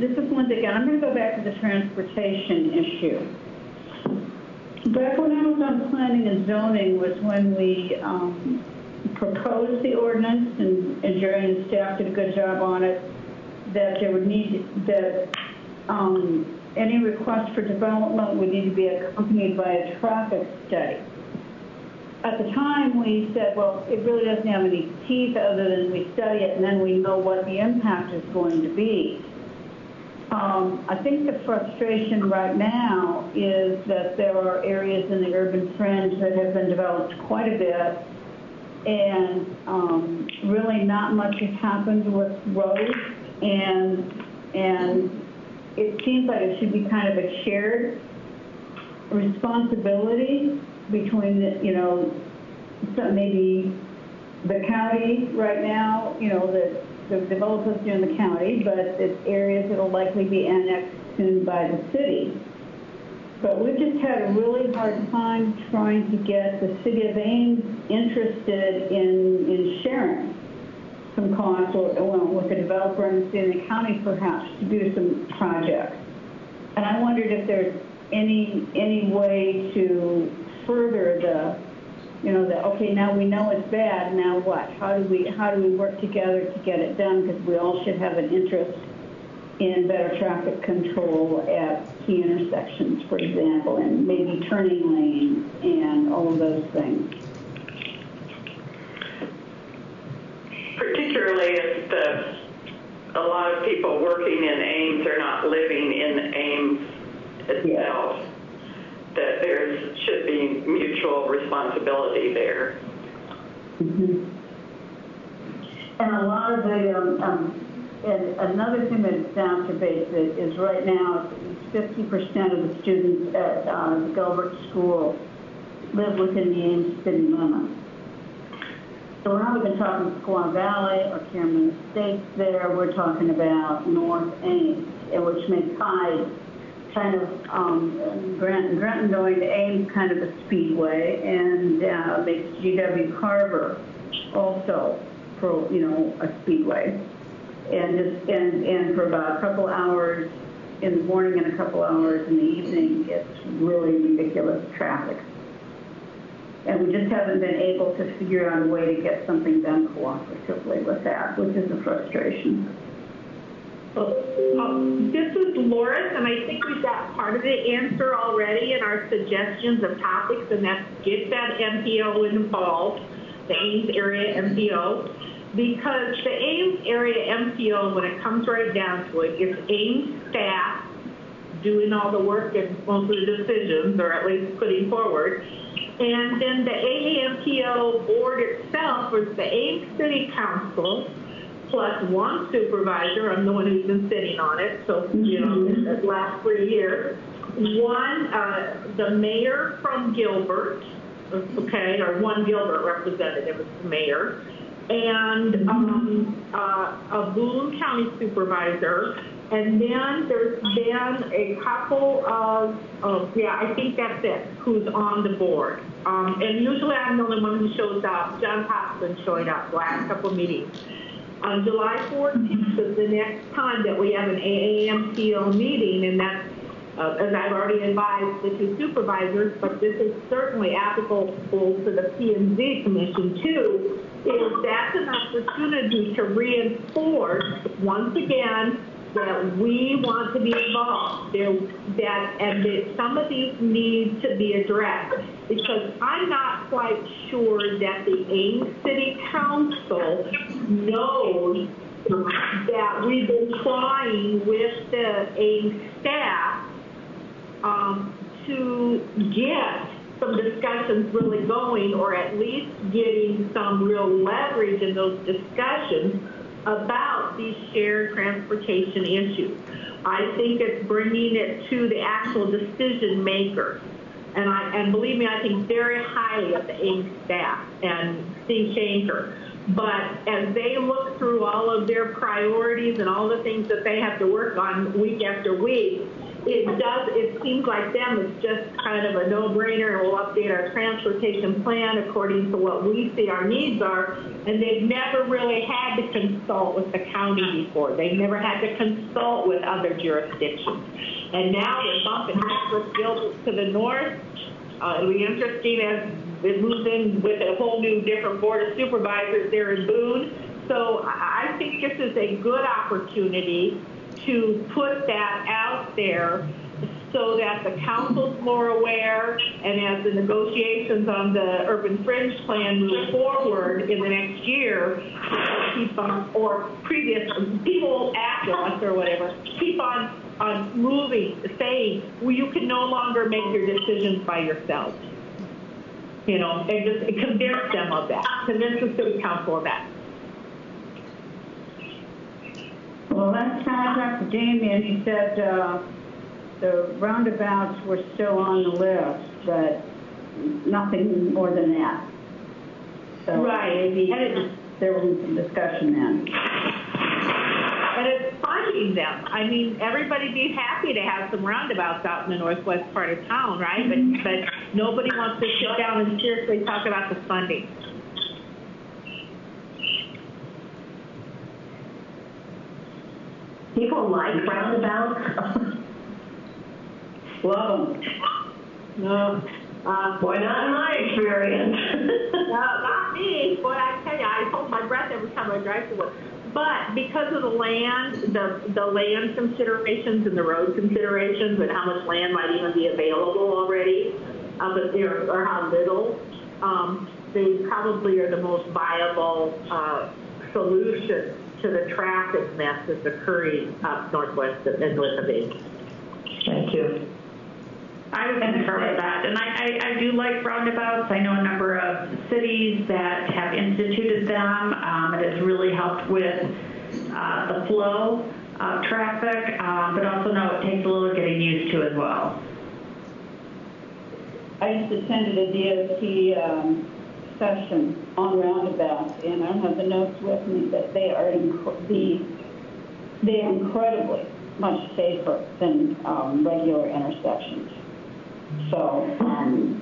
this is Linda again. I'm going to go back to the transportation issue. Back when I was on planning and zoning was when we um, proposed the ordinance, and, and Jerry and staff did a good job on it, that there would need, that um, any request for development would need to be accompanied by a traffic study. At the time, we said, well, it really doesn't have any teeth other than we study it and then we know what the impact is going to be. Um, I think the frustration right now is that there are areas in the urban fringe that have been developed quite a bit, and um, really not much has happened with roads, and and it seems like it should be kind of a shared responsibility between the, you know, so maybe the county right now, you know, the, the developers in the county, but it's areas that will likely be annexed soon by the city. But we've just had a really hard time trying to get the city of Ames interested in, in sharing some costs, or well, with the developer and the city of the county perhaps, to do some projects. And I wondered if there's any any way to further the, you know, the, okay, now we know it's bad, now what? How do we, how do we work together to get it done? Because we all should have an interest in better traffic control at key intersections, for example, and maybe turning lanes and all of those things. Particularly if the, a lot of people working in Ames are not living in Ames itself. Yeah. That there should be mutual responsibility there. Mm-hmm. And a lot of the, um, um, and another thing that exacerbates it is right now, fifty percent of the students at uh, the Gilbert School live within the Ames city limits. So we're not even talking Squaw Valley or Cameron Estates there, we're talking about North Ames, which makes Hyde kind of um, Grenton, Grenton going to Ames kind of a speedway, and uh, makes G W Carver also for, you know, a speedway. And just and, and for about a couple hours in the morning and a couple hours in the evening, it's really ridiculous traffic. And we just haven't been able to figure out a way to get something done cooperatively with that, which is a frustration. Um, this is Loris, and I think we've got part of the answer already in our suggestions of topics, and that's get that M P O involved, the Ames area M P O, because the Ames area M P O, when it comes right down to it, is Ames staff doing all the work and most of the decisions, or at least putting forward. And then the A A M P O board itself is the Ames City Council, plus one supervisor. I'm the one who's been sitting on it, so, you know, it lasts for a year. One, uh, the mayor from Gilbert, okay, or one Gilbert representative is the mayor, and um, uh, a Boone County supervisor. And then there's been a couple of, of, yeah, I think that's it, who's on the board. Um, and usually I'm the only one who shows up. John Hopkins showed up last couple of meetings. On July fourteenth is the next time that we have an A A M P O meeting, and that's, uh, as I've already advised the two supervisors, but this is certainly applicable to the P and Z Commission too, is that's an opportunity to reinforce, once again, that we want to be involved, there, that, and that some of these need to be addressed, because I'm not quite sure that the Ames City Council knows that we've been trying with the Ames staff um, to get some discussions really going, or at least getting some real leverage in those discussions about these shared transportation issues. I think it's bringing it to the actual decision makers. And I and believe me, I think very highly of the Ames staff and Steve Shanker. But as they look through all of their priorities and all the things that they have to work on week after week, it does, it seems like them, it's just kind of a no-brainer, and we'll update our transportation plan according to what we see our needs are, and they've never really had to consult with the county before. They've never had to consult with other jurisdictions. And now they're bumping heads with Gilbert to the north. Uh, it'll be interesting as it moves in with a whole new different board of supervisors there in Boone. So I think this is a good opportunity to put that out there so that the council's more aware, and as the negotiations on the urban fringe plan move forward in the next year, keep on, or previous people after us or whatever, keep on, on moving, saying, well, you can no longer make your decisions by yourself. You know, and just convince them of that, convince the city council of that. Well, last time I talked to Damien, he said uh, the roundabouts were still on the list, but nothing more than that. So right. maybe there was some discussion then. And it's funding them. I mean, everybody'd be happy to have some roundabouts out in the northwest part of town, right? But, but nobody wants to sit down and seriously talk about the funding. People like roundabouts. Love them. No. Uh, Boy, not in my experience. no, not me. Boy, I tell you, I hold my breath every time I drive to work. But because of the land, the the land considerations and the road considerations and how much land might even be available already, uh, but or, or how little, um, they probably are the most viable uh, solution to the traffic mess that's occurring up northwest and north of eight. Thank you. I would concur with that. And I, I, I do like roundabouts. I know a number of cities that have instituted them. Um, it has really helped with uh, the flow of traffic, um, but also know it takes a little getting used to as well. I just attended a D O T um, session on roundabouts, and I don't have the notes with me, but they are inc- the they are incredibly much safer than um, regular intersections. So, um,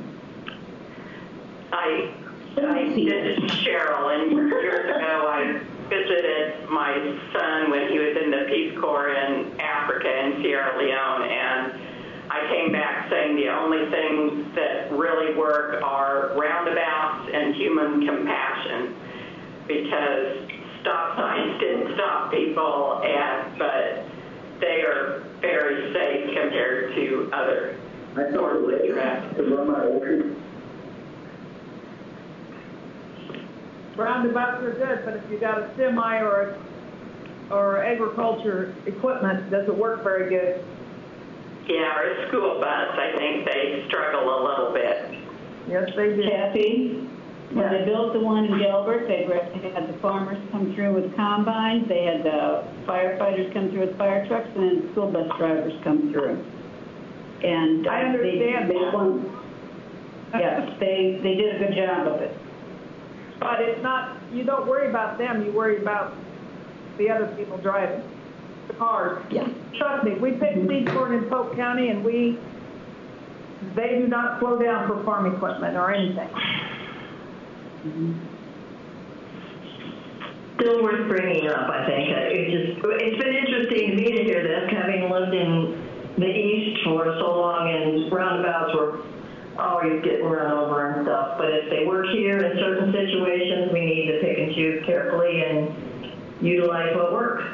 I, I, this is Cheryl, and years ago I visited my son when he was in the Peace Corps in Africa in Sierra Leone, and I came back saying the only things that really work are roundabouts and human compassion, because stop signs didn't stop people, and but they are very safe compared to other normally traffic. Roundabouts are good, but if you got a semi or or agriculture equipment, does it work very good? Yeah, or a school bus, I think they struggle a little bit. Yes, they do. Kathy, when they built the one in Gilbert, they had the farmers come through with combines, they had the firefighters come through with fire trucks, and then school bus drivers come through. And uh, I understand they, they that. won. Yes, they, they did a good job of it. But it's not, you don't worry about them, you worry about the other people driving, the cars. Yeah. Trust me, we pick seed corn in Polk County, and we, they do not slow down for farm equipment or anything. Mm-hmm. Still worth bringing up, I think. It just, it's been interesting to me to hear this, having lived in the East for so long, and roundabouts were always getting run over and stuff. But if they work here in certain situations, we need to pick and choose carefully and utilize what works.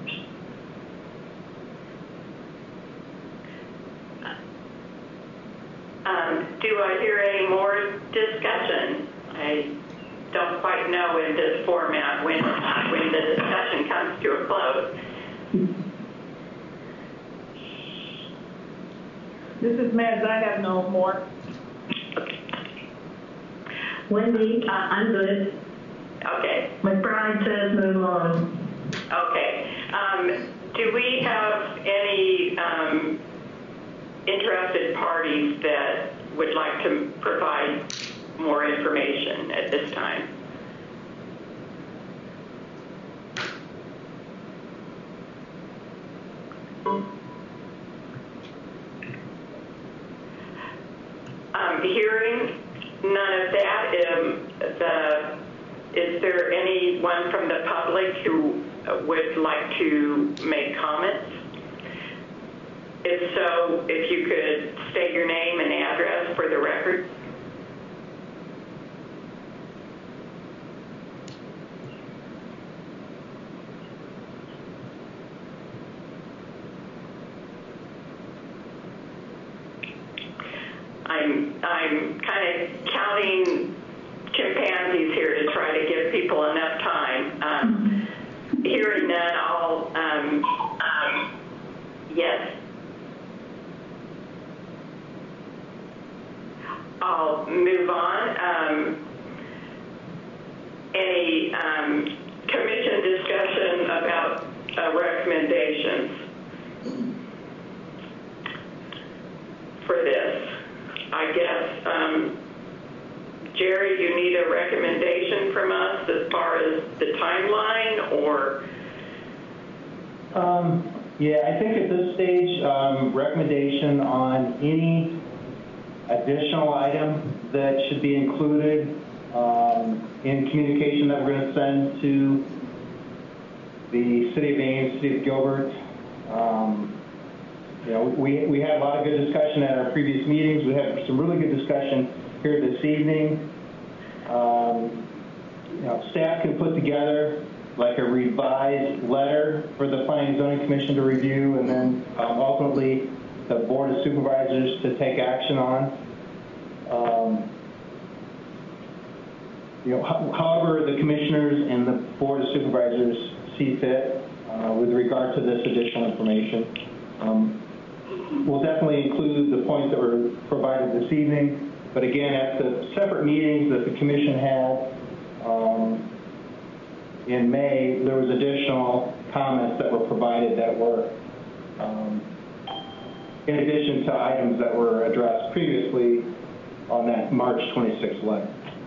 Um, do I hear any more discussion? I don't quite know in this format when when the discussion comes to a close. This is Mads, I have no more. Wendy, Uh, I'm good. Okay. McBride says move on. Okay. Um, do we have any um, interested parties that would like to provide more information at this time? Um, hearing none of that, um, the, is there anyone from the public who would like to make comments? If so, if you could state your name and address for the record. I'm, I'm kind of counting chimpanzees here to try to give people enough time. Um, hearing none, I'll, um, um, yes. I'll move on. Um, any um, commission discussion about uh, recommendations for this? I guess, um, Jerry, you need a recommendation from us as far as the timeline, or? Um, yeah, I think at this stage, um, recommendation on any additional item that should be included um, in communication that we're going to send to the City of Ames, City of Gilbert. Um, You know, we, we had a lot of good discussion at our previous meetings. We had some really good discussion here this evening. Um, you know, staff can put together like a revised letter for the Planning and Zoning Commission to review, and then um, ultimately the Board of Supervisors to take action on. Um, you know, ho- however the commissioners and the Board of Supervisors see fit uh, with regard to this additional information. Um, We'll definitely include the points that were provided this evening, but again, at the separate meetings that the commission had um, in May, there was additional comments that were provided that were um, in addition to items that were addressed previously on that March twenty-sixth letter.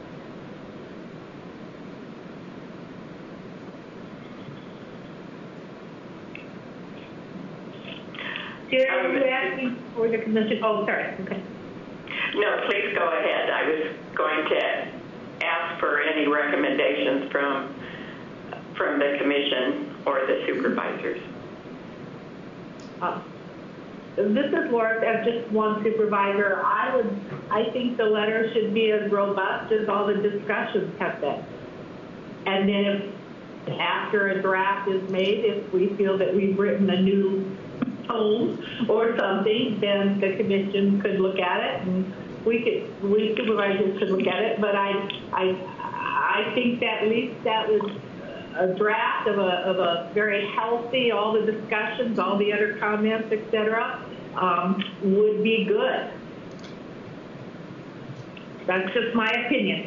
Jerry, are you asking for the commission? Oh, sorry. Okay. No, please go ahead. I was going to ask for any recommendations from from the commission or the supervisors. Uh, this is Laura. As just one supervisor, I would, I think the letter should be as robust as all the discussions have been. And then if after a draft is made, if we feel that we've written a new tone or something, then the commission could look at it, and we could, we supervisors could look at it. But I, I, I think that at least that was a draft of a of a very healthy. All the discussions, all the other comments, et cetera, um, would be good. That's just my opinion.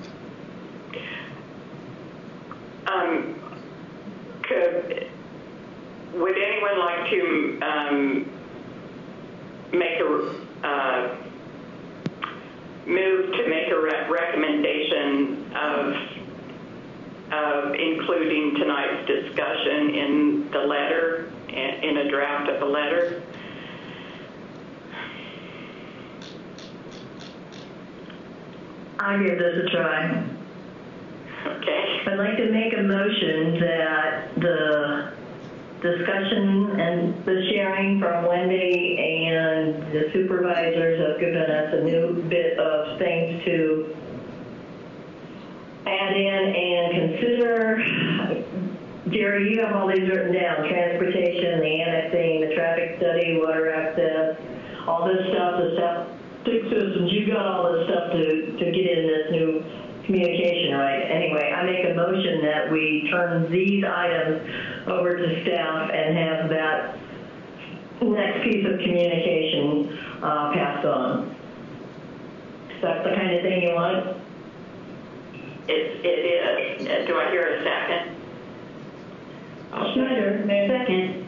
Um, could. Would anyone like to um, make a uh, move to make a re- recommendation of of including tonight's discussion in the letter, in a draft of the letter? I'll give this a try. Okay. I'd like to make a motion that the discussion and the sharing from Wendy and the supervisors have given us a new bit of things to add in and consider. Jerry, you have all these written down: transportation, the annexing, the traffic study, water access, all this stuff, the septic systems. You got all this stuff to, to get in this new communication, right? Anyway, I make a motion that we turn these items over to staff and have that next piece of communication uh, passed on. Is that the kind of thing you want? It, it is. Uh, do I hear a second? Schneider, second.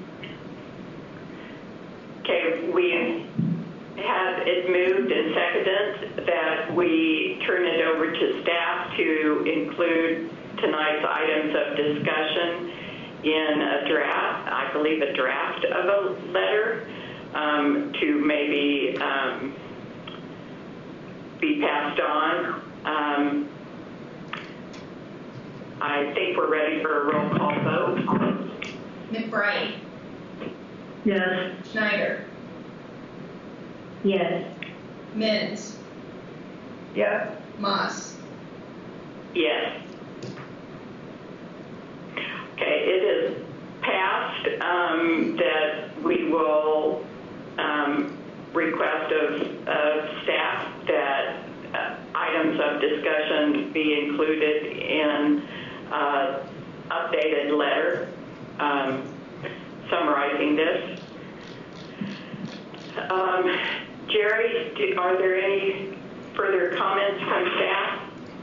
Okay, we have it moved and seconded that we turn it over to staff to include tonight's items of discussion in a draft, I believe a draft of a letter, um, to maybe um, be passed on. Um, I think we're ready for a roll call vote. McBride. Yes. Schneider. Yes. Menz. Yes. Moss. Yes. Okay, it is passed um, that we will um, request of, of staff that uh, items of discussion be included in uh, updated letter um, summarizing this. Um, Jerry, do, are there any further comments from staff?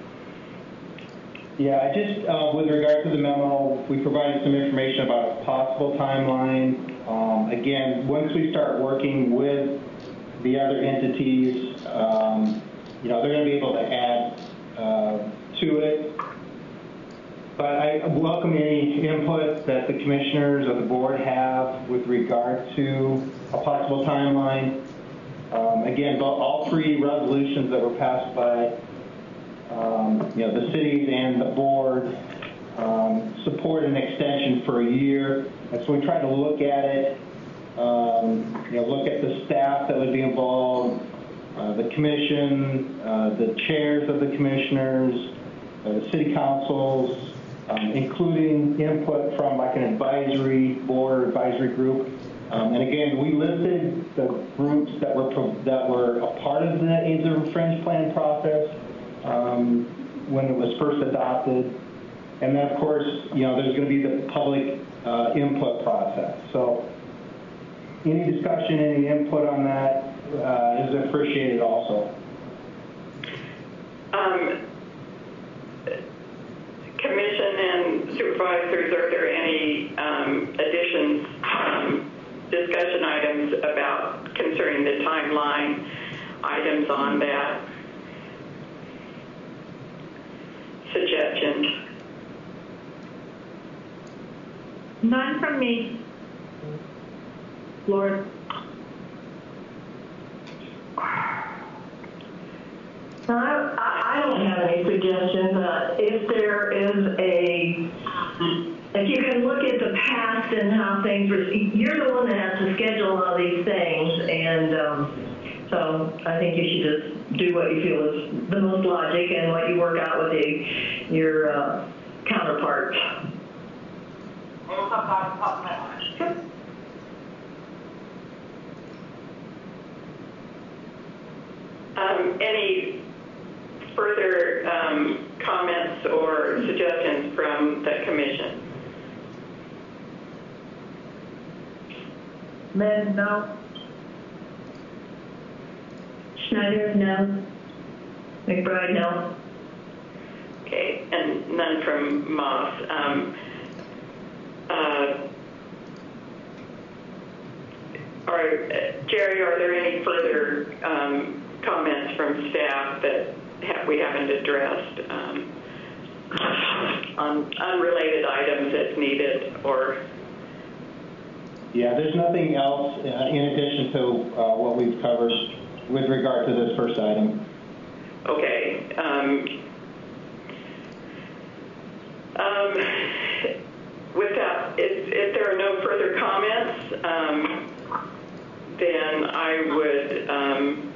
Yeah, I just, uh, with regard to the memo, we provided some information about a possible timeline. Um, again, once we start working with the other entities, um, you know, they're going to be able to add uh, to it. But I welcome any input that the commissioners or the board have with regard to a possible timeline. Um, again, all three resolutions that were passed by Um, you know, the cities and the board um, support an extension for a year. And so we try to look at it, um, you know, look at the staff that would be involved, uh, the commission, uh, the chairs of the commissioners, uh, the city councils, um, including input from like an advisory board, advisory group. Um, and again, we listed the groups that were that were a part of the AIDS Over Fringe Plan process. Um, when it was first adopted. And then, of course, you know, there's going to be the public uh, input process. So any discussion, any input on that uh, is appreciated also. Um, Commission and supervisors, are there any um, additions, um, discussion items about concerning the timeline, items on that? Suggestions? None from me. Laura. No, I, I don't have any suggestions. Uh, if there is a, if you can look at the past and how things were, you're the one that has to schedule all these things, and um, so I think you should just do what you feel is the most logic and what you work out with the, your uh, counterparts. Um, any further um, comments or suggestions from the commission? Men, no. Schneider, no. McBride, no. Okay, and none from Moss. Um, uh, are, uh, Jerry, are there any further um, comments from staff that have, we haven't addressed um, on unrelated items if needed, or? Yeah, there's nothing else uh, in addition to uh, what we've covered with regard to this first item. Okay. Um, um, with that, if, if there are no further comments, um, then I would, um,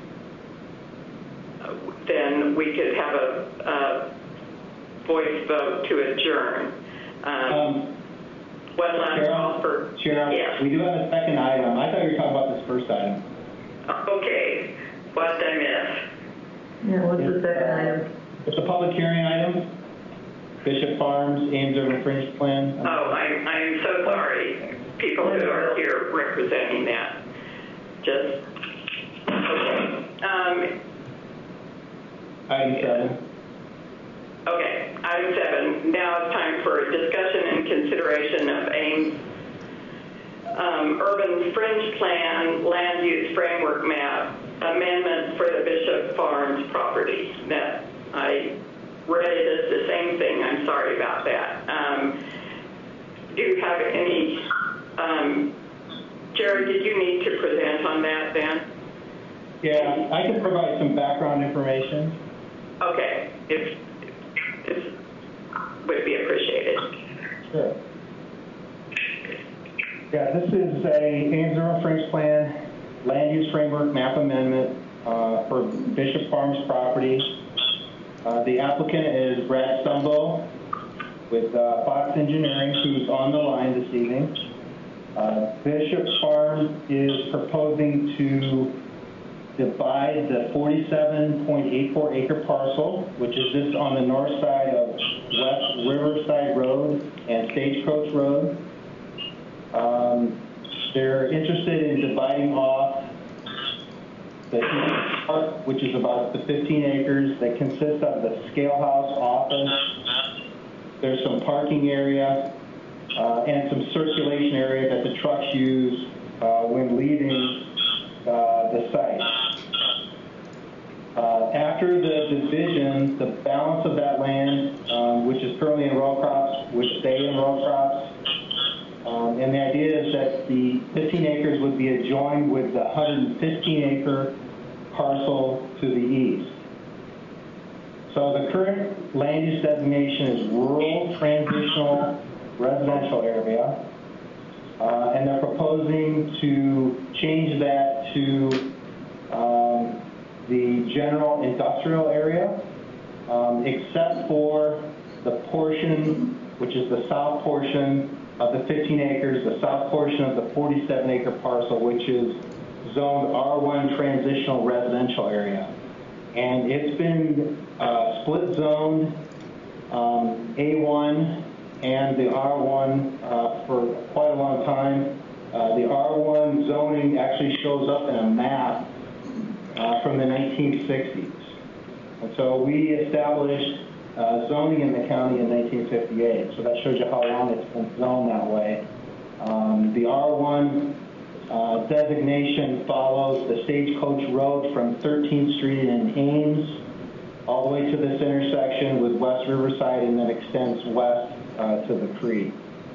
then we could have a, a voice vote to adjourn. Um, um, one last Cheryl, call for... Cheryl, yes. We do have a second item. I thought you were talking about this first item. Okay. What did I miss? Yeah, what's the second item? It's a public hearing item. Bishop Farms, Ames Urban Fringe Plan. Oh, I'm, I'm so sorry. People who are here representing that. Just, okay. Um, Item seven. Okay, item seven. Now it's time for discussion and consideration of Ames um, Urban Fringe Plan Land Use Framework Map amendment for the Bishop Farms property. That I read it as the same thing. I'm sorry about that. Um, do you have any, um, Jerry, did you need to present on that then? Yeah, I can provide some background information. Okay, if, this would be appreciated. Sure. Yeah, this is a Ames River Fringe Plan land use framework map amendment uh, for Bishop Farms property. Uh, the applicant is Brad Stumbo with uh, Fox Engineering, who's on the line this evening. Uh, Bishop Farms is proposing to divide the forty-seven point eight four acre parcel, which is just on the north side of West Riverside Road and Stagecoach Road. Um, they're interested in dividing off the east part, which is about the fifteen acres that consists of the scale house office. There's some parking area uh, and some circulation area that the trucks use uh, when leaving uh, the site. Uh, after the division, the balance of that land, um, which is currently in row crops, would stay in row crops. Um, and the idea is that the fifteen acres would be adjoined with the one hundred fifteen acre parcel to the east. So the current land use designation is rural transitional residential area. Uh, and they're proposing to change that to um, the general industrial area, um, except for the portion, which is the south portion of the fifteen acres, the south portion of the forty-seven acre parcel, which is zoned R one transitional residential area. And it's been uh, split zoned um, A one and the R one uh, for quite a long time. Uh, the R one zoning actually shows up in a map uh, from the nineteen sixties. And so we established uh, zoning in the county in nineteen fifty-eight. So that shows you how long it's been zoned that way. Um, the R one uh, designation follows the Stagecoach Road from thirteenth Street in Ames all the way to this intersection with West Riverside and then extends west uh, to the creek.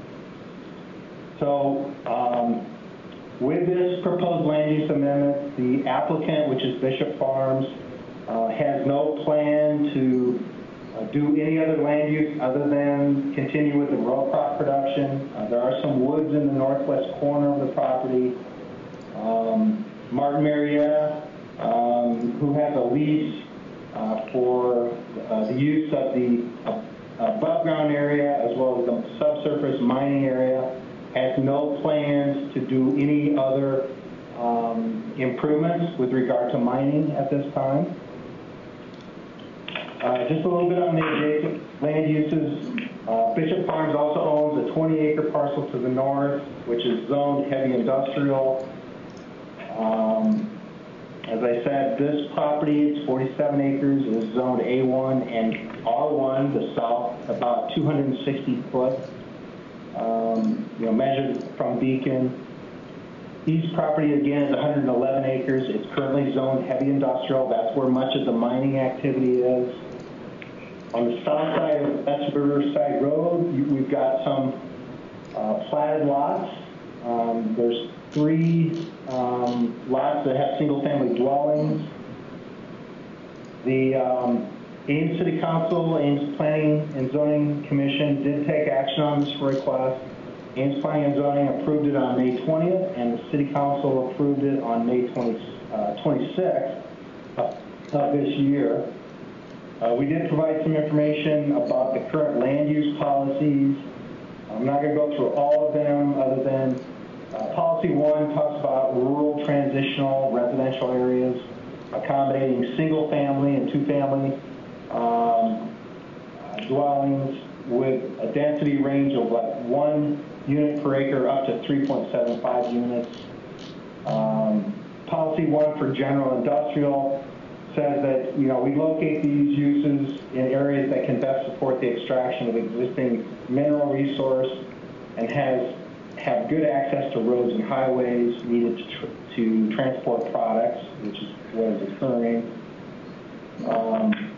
So um, with this proposed land use amendment, the applicant, which is Bishop Farms, uh, has no plan to uh, do any other land use other than continue with the row crop production. Uh, there are some woods in the northwest corner of the property. Um, Martin Marietta, um, who has a lease uh, for uh, the use of the uh, above ground area as well as the subsurface mining area, has no plans to do any other um, improvements with regard to mining at this time. Uh, just a little bit on the adjacent land uses. Uh, Bishop Farms also owns a twenty acre parcel to the north, which is zoned heavy industrial. Um, as I said, this property, it's forty-seven acres, is zoned A one and R one, the south, about two hundred sixty foot. Um, you know, measured from Beacon. East property, again, is one hundred eleven acres. It's currently zoned heavy industrial. That's where much of the mining activity is. On the south side of West Riverside Road, you, we've got some uh, platted lots. Um, there's three um, lots that have single-family dwellings. The um, Ames City Council, Ames Planning and Zoning Commission did take action on this request. Ames Planning and Zoning approved it on May twentieth, and the City Council approved it on May twenty-sixth of, of this year. Uh, we did provide some information about the current land use policies. I'm not going to go through all of them other than uh, policy one talks about rural transitional residential areas accommodating single family and two family um, uh, dwellings with a density range of like one unit per acre up to three point seven five units. Um, policy one for general industrial says that, you know, we locate these uses in areas that can best support the extraction of existing mineral resource and has have good access to roads and highways needed to, tr to transport products, which is what is occurring. Um,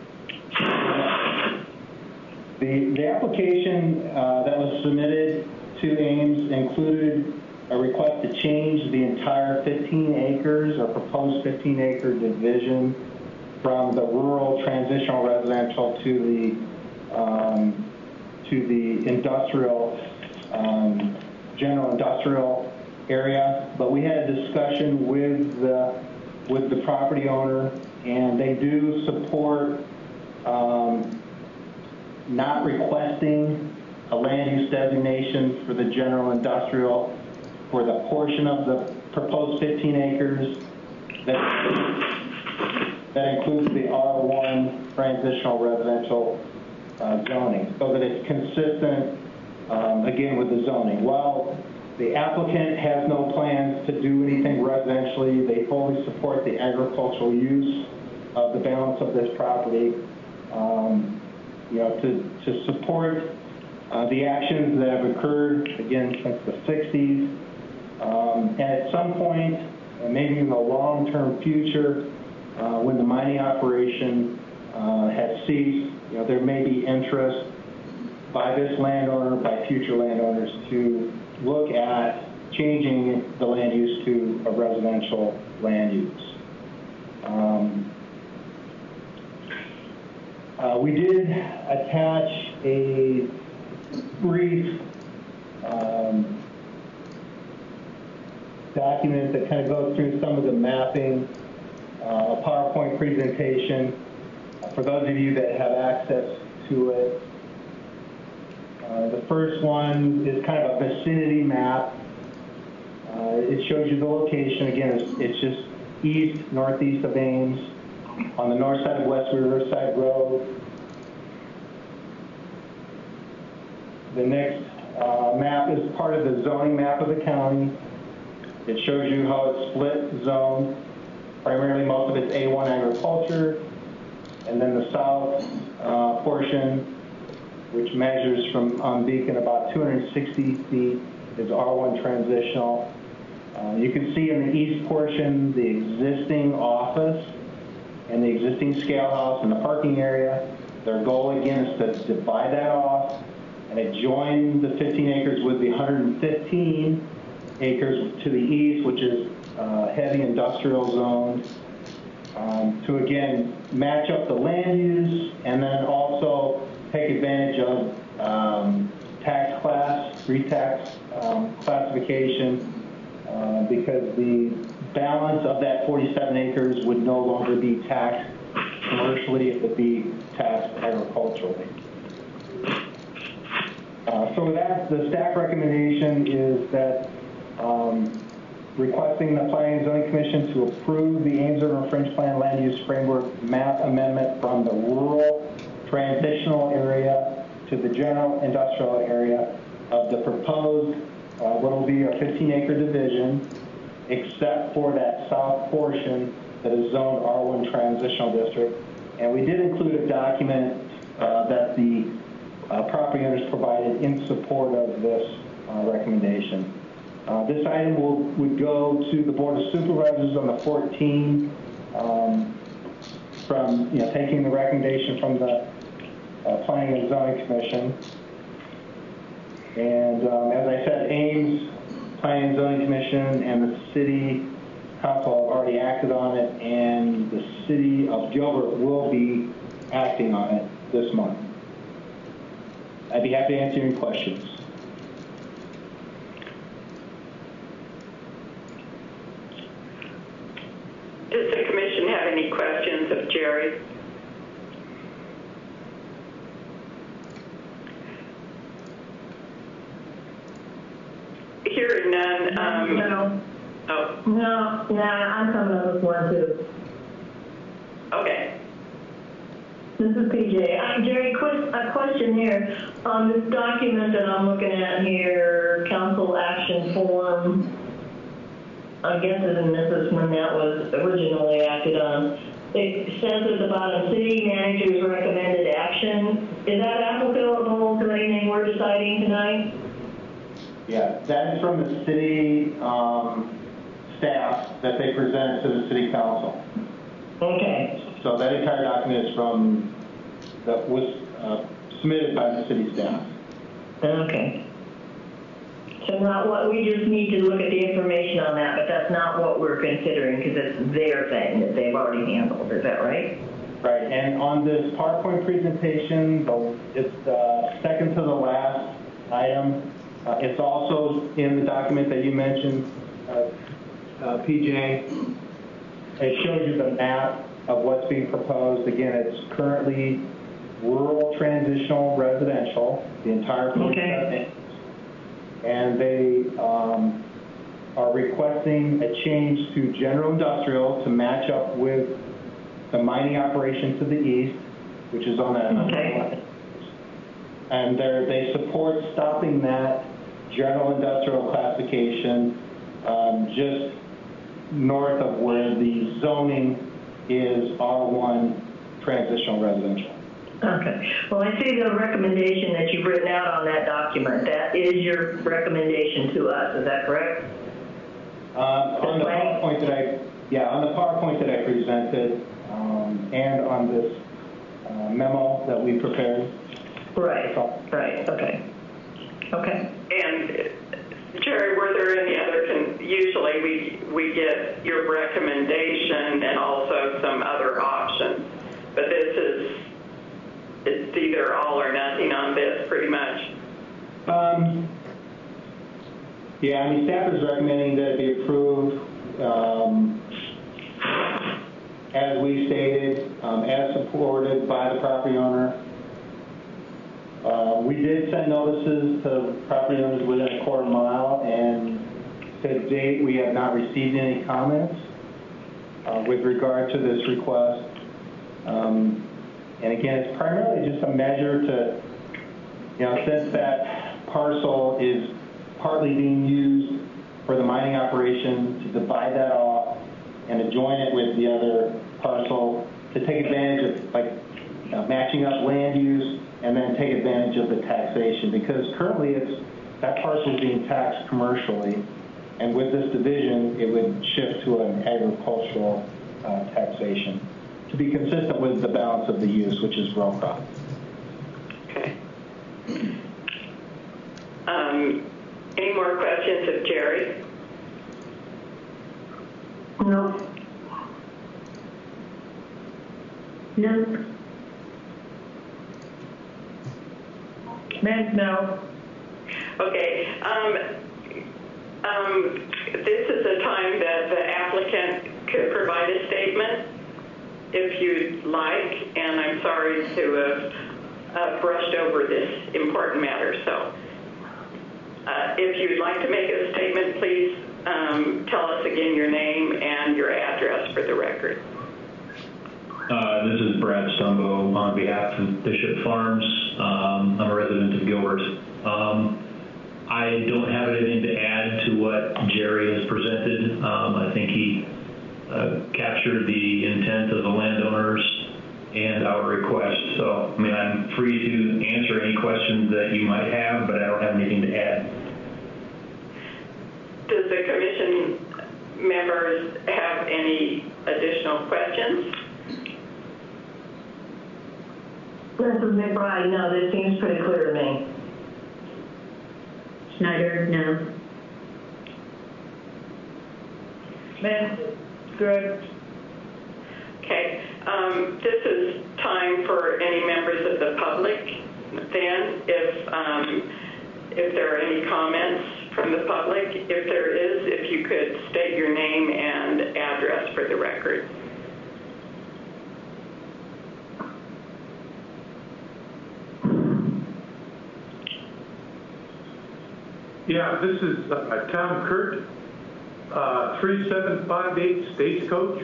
The, the application uh, that was submitted to Ames included a request to change the entire fifteen acres or proposed fifteen acre division from the rural transitional residential to the um, to the industrial, um, general industrial area. But we had a discussion with the with the property owner, and they do support um, not requesting a land use designation for the general industrial for the portion of the proposed fifteen acres that that includes the R one transitional residential uh, zoning, so that it's consistent, um, again, with the zoning. While the applicant has no plans to do anything residentially, they fully support the agricultural use of the balance of this property, um, you know, to, to support uh, the actions that have occurred, again, since the sixties. Um, and at some point, and maybe in the long-term future, uh, when the mining operation uh, has ceased, you know, there may be interest by this landowner, by future landowners, to look at changing the land use to a residential land use. Um, uh, we did attach a brief um, document that kind of goes through some of the mapping, uh, a PowerPoint presentation for those of you that have access to it. Uh, the first one is kind of a vicinity map. Uh, it shows you the location. Again, it's, it's just east, northeast of Ames, on the north side of West Riverside Road. The next uh, map is part of the zoning map of the county. It shows you how it's split zone. Primarily, most of it's A one agriculture, and then the south uh, portion, which measures from on Beacon about two hundred sixty feet, is R one transitional. Uh, you can see in the east portion the existing office and the existing scale house and the parking area. Their goal, again, is to divide that off and adjoin the fifteen acres with the one hundred fifteen acres to the east, which is uh, heavy industrial zoned, um, to, again, match up the land use and then also take advantage of um, tax class, free tax um, classification, uh, because the balance of that forty-seven acres would no longer be taxed commercially, it would be taxed agriculturally. Uh, so that, the staff recommendation is that um, requesting the Planning and Zoning Commission to approve the Ames Urban Fringe Plan Land Use Framework map amendment from the rural transitional area to the general industrial area of the proposed, uh, what will be a fifteen acre division, except for that south portion that is zoned R one transitional district. And we did include a document uh, that the uh, property owners provided in support of this uh, recommendation. Uh, this item will, would go to the Board of Supervisors on the fourteenth, um, from, you know, taking the recommendation from the uh, Planning and Zoning Commission. And um, as I said, Ames Planning and Zoning Commission and the City Council have already acted on it, and the City of Gilbert will be acting on it this month. I'd be happy to answer any questions. Does the commission have any questions of Jerry? Hearing none. Um, no. Oh. No, yeah, I'm coming up with one too. Okay. This is P J. Um, Jerry, quick, a question here. On this document that I'm looking at here, Council Action Form, I guess and this is when that was originally acted on. It says at the bottom, city manager's recommended action. Is that applicable to anything we're deciding tonight? Yeah, that is from the city um, staff that they presented to the city council. Okay. So that entire document is from, that was uh, submitted by the city staff. Okay. So not what, we just need to look at the information on that, but that's not what we're considering because it's their thing that they've already handled. Is that right? Right, and on this PowerPoint presentation, the- it's the second to the last item. Uh, It's also in the document that you mentioned, uh, uh, P J. It shows you the map of what's being proposed. Again, it's currently rural transitional residential, the entire forty-seven Okay. acres. And they um, are requesting a change to general industrial to match up with the mining operation to the east, which is on that. Okay. And they're, they support stopping that general industrial classification um, just north of where the zoning is R one transitional residential. Okay. Well, I see the recommendation that you've written out on that document. That is your recommendation to us. Is that correct? Uh, on the PowerPoint that I, yeah, on the PowerPoint that I presented, um, and on this uh, memo that we prepared. Right. Right. Okay. Okay. And Jerry, were there any other, con- usually we, we get your recommendation and also some other options, but this is, it's either all or nothing on this pretty much. Um, yeah, I mean, staff is recommending that it be approved um, as we stated, um, as supported by the property owner. Uh, we did send notices to property owners within a quarter mile, and to date we have not received any comments uh, with regard to this request. Um, and again, it's primarily just a measure to, you know, since that parcel is partly being used for the mining operation, to divide that off and to join it with the other parcel to take advantage of, like, uh, matching up land use and then take advantage of the taxation, because currently it's that parcel is being taxed commercially, and with this division it would shift to an agricultural uh, taxation to be consistent with the balance of the use, which is row crop. Okay. Um, any more questions of Jerry? No. No. Men's no. Okay. Um, um, this is a time that the applicant could provide a statement if you'd like, and I'm sorry to have uh, brushed over this important matter. So uh, if you'd like to make a statement, please um, tell us again your name and your address for the record. Uh, this is Brad Stumbo on behalf of Bishop Farms. Um, I'm a resident of Gilbert. Um, I don't have anything to add to what Jerry has presented. Um, I think he uh, captured the intent of the landowners and our request. So, I mean, I'm free to answer any questions that you might have, but I don't have anything to add. Does the commission members have any additional questions? This is McBride. No, this seems pretty clear to me. Schneider, no. Men's good. Okay. Um, this is time for any members of the public. Then, if um, if there are any comments from the public, if there is, if you could state your name and address for the record. Yeah, this is uh, Tom Kurt, uh, three seven five eight Stagecoach.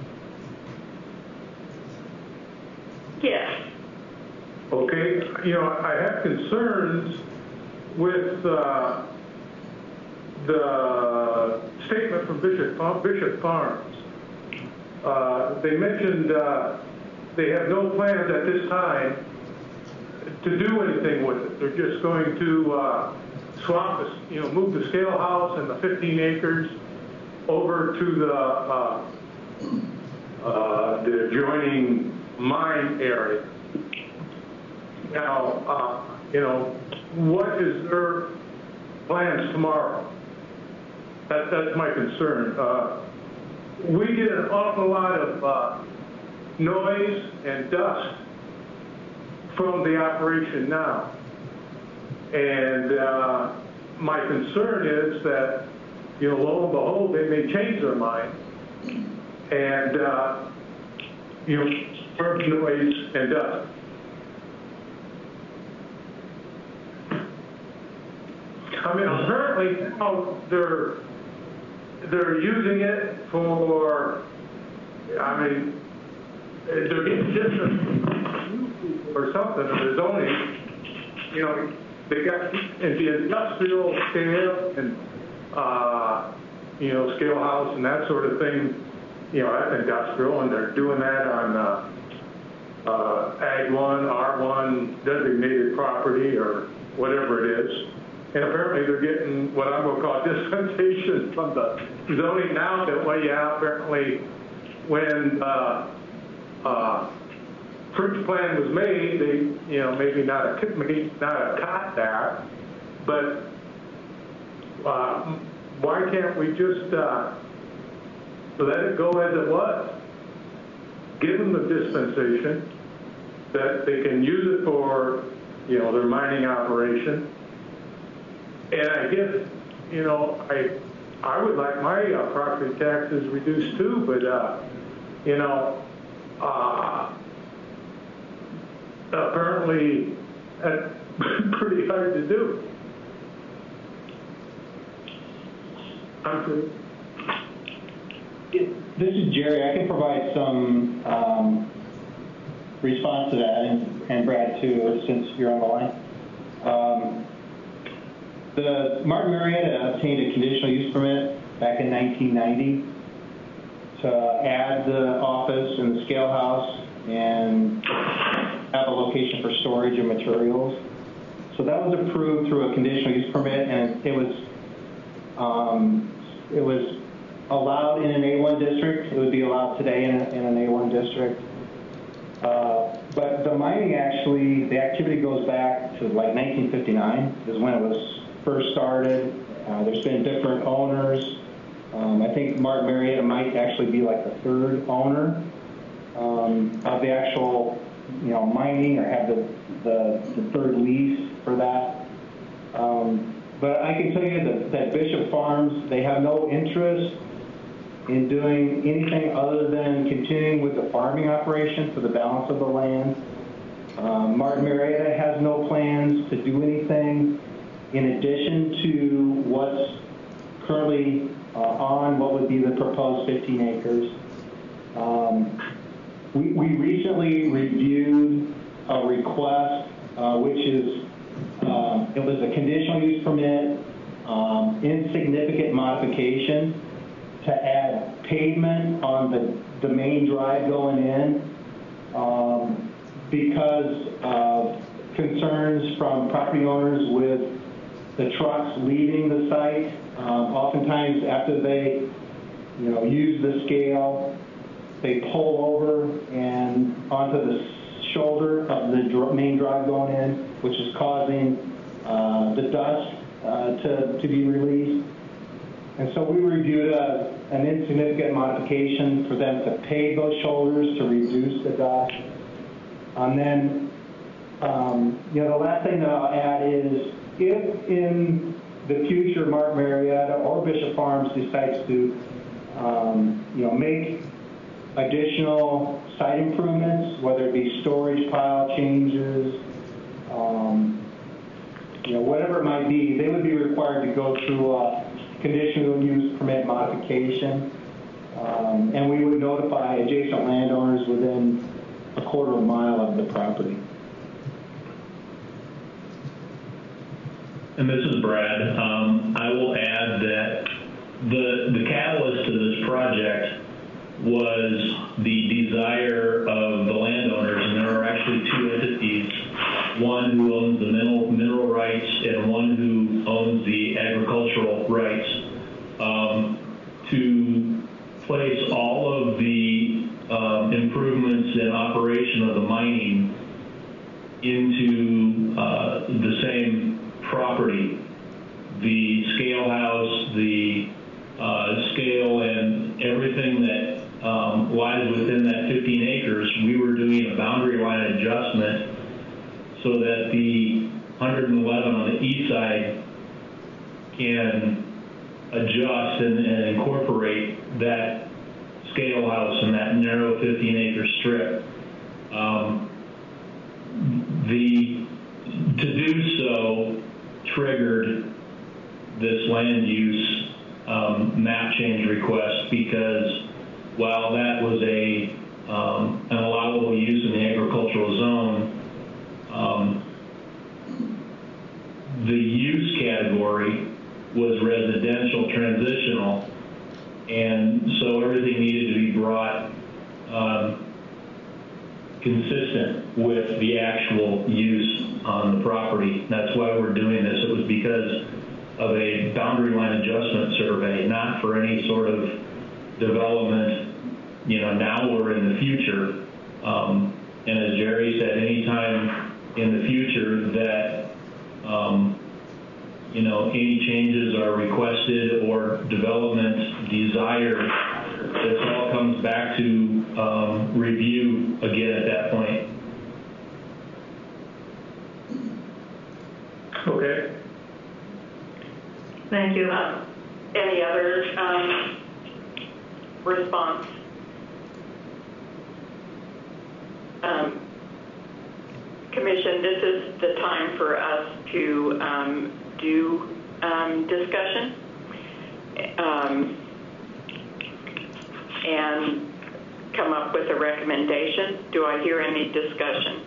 Yes. Okay, you know, I have concerns with uh, the statement from Bishop, Bishop Farms. Uh, they mentioned uh, they have no plans at this time to do anything with it. They're just going to uh, swap, the, you know, move the scale house and the fifteen acres over to the uh, uh, the adjoining mine area. Now, uh, you know, what is their plans tomorrow. That, that's my concern. Uh, we get an awful lot of uh, noise and dust from the operation now. And uh, my concern is that, you know, lo and behold, they may change their mind and, uh, you know, burn noise and dust. I mean, apparently now they're, they're using it for, I mean, they're getting distance or something, or there's only, you know, they got in the industrial scale and, uh, you know, scale house and that sort of thing, you know, that's industrial, and they're doing that on uh, uh, Ag one, R one designated property or whatever it is. And apparently they're getting what I'm going to call dispensation from the zoning now that, well, yeah, apparently when uh, uh, Fruit's plan was made, they, you know, maybe not a, maybe not a caught that, but uh, why can't we just uh, let it go as it was? Give them the dispensation that they can use it for, you know, their mining operation. And I guess, you know, I I would like my uh, property taxes reduced too, but, uh, you know, uh, apparently that's pretty hard to do. I'm through. This is Jerry. I can provide some um, response to that, and, and Brad too, since you're on the line. Um, the Martin Marietta obtained a conditional use permit back in nineteen ninety to add the office and the scale house and have a location for storage of materials. So that was approved through a conditional use permit, and it was um, it was allowed in an A one district. It would be allowed today in, a, in an A one district. Uh, but the mining actually, the activity goes back to like nineteen fifty-nine is when it was first started. Uh, there's been different owners. Um, I think Martin Marietta might actually be like the third owner um, of the actual, you know, mining, or have the, the, the third lease for that. Um, but I can tell you that, that Bishop Farms, they have no interest in doing anything other than continuing with the farming operation for the balance of the land. Um, Martin Marietta has no plans to do anything in addition to what's currently uh, on what would be the proposed fifteen acres. Um, we, we recently reviewed a request, uh, which is, um, it was a conditional use permit, um, insignificant modification to add pavement on the, the main drive going in um, because of concerns from property owners with the trucks leaving the site. Um, oftentimes after they, you know, use the scale, they pull over and onto the shoulder of the dr- main drive going in, which is causing uh, the dust uh, to, to be released. And so we reviewed a, an insignificant modification for them to pave those shoulders to reduce the dust. And then, um, you know, the last thing that I'll add is, if in the future Martin Marietta or Bishop Farms decides to, um, you know, make additional site improvements, whether it be storage pile changes, um, you know, whatever it might be, they would be required to go through a conditional use permit modification, um, and we would notify adjacent landowners within a quarter of a mile of the property. And this is Brad. Um, I will add that the the catalyst to this project was the desire of the landowners, and there are actually two entities, one who owns the mineral, mineral rights and one who owns the agricultural rights, um, to place all of the um, improvements and operation of the mining into uh, the same property. The scale and everything that um, lies within that fifteen acres, we were doing a boundary line adjustment so that the one hundred eleven on the east side can adjust and, and incorporate that scale house in that narrow fifteen acre strip. Um, the to do so triggered this land use um, map change request, because while that was a um, an allowable use in the agricultural zone, um, the use category was residential transitional, and so everything needed to be brought um, consistent with the actual use on the property. That's why we're doing this. It was because of a boundary line adjustment survey, not for any sort of development, you know, now or in the future. Um, and as Jerry said, anytime in the future that, um, you know, any changes are requested or development desired, this all comes back to um, review again at that point. Okay. Thank you. Um, any other um, response? Um, Commission, this is the time for us to um, do um, discussion um, and come up with a recommendation. Do I hear any discussion?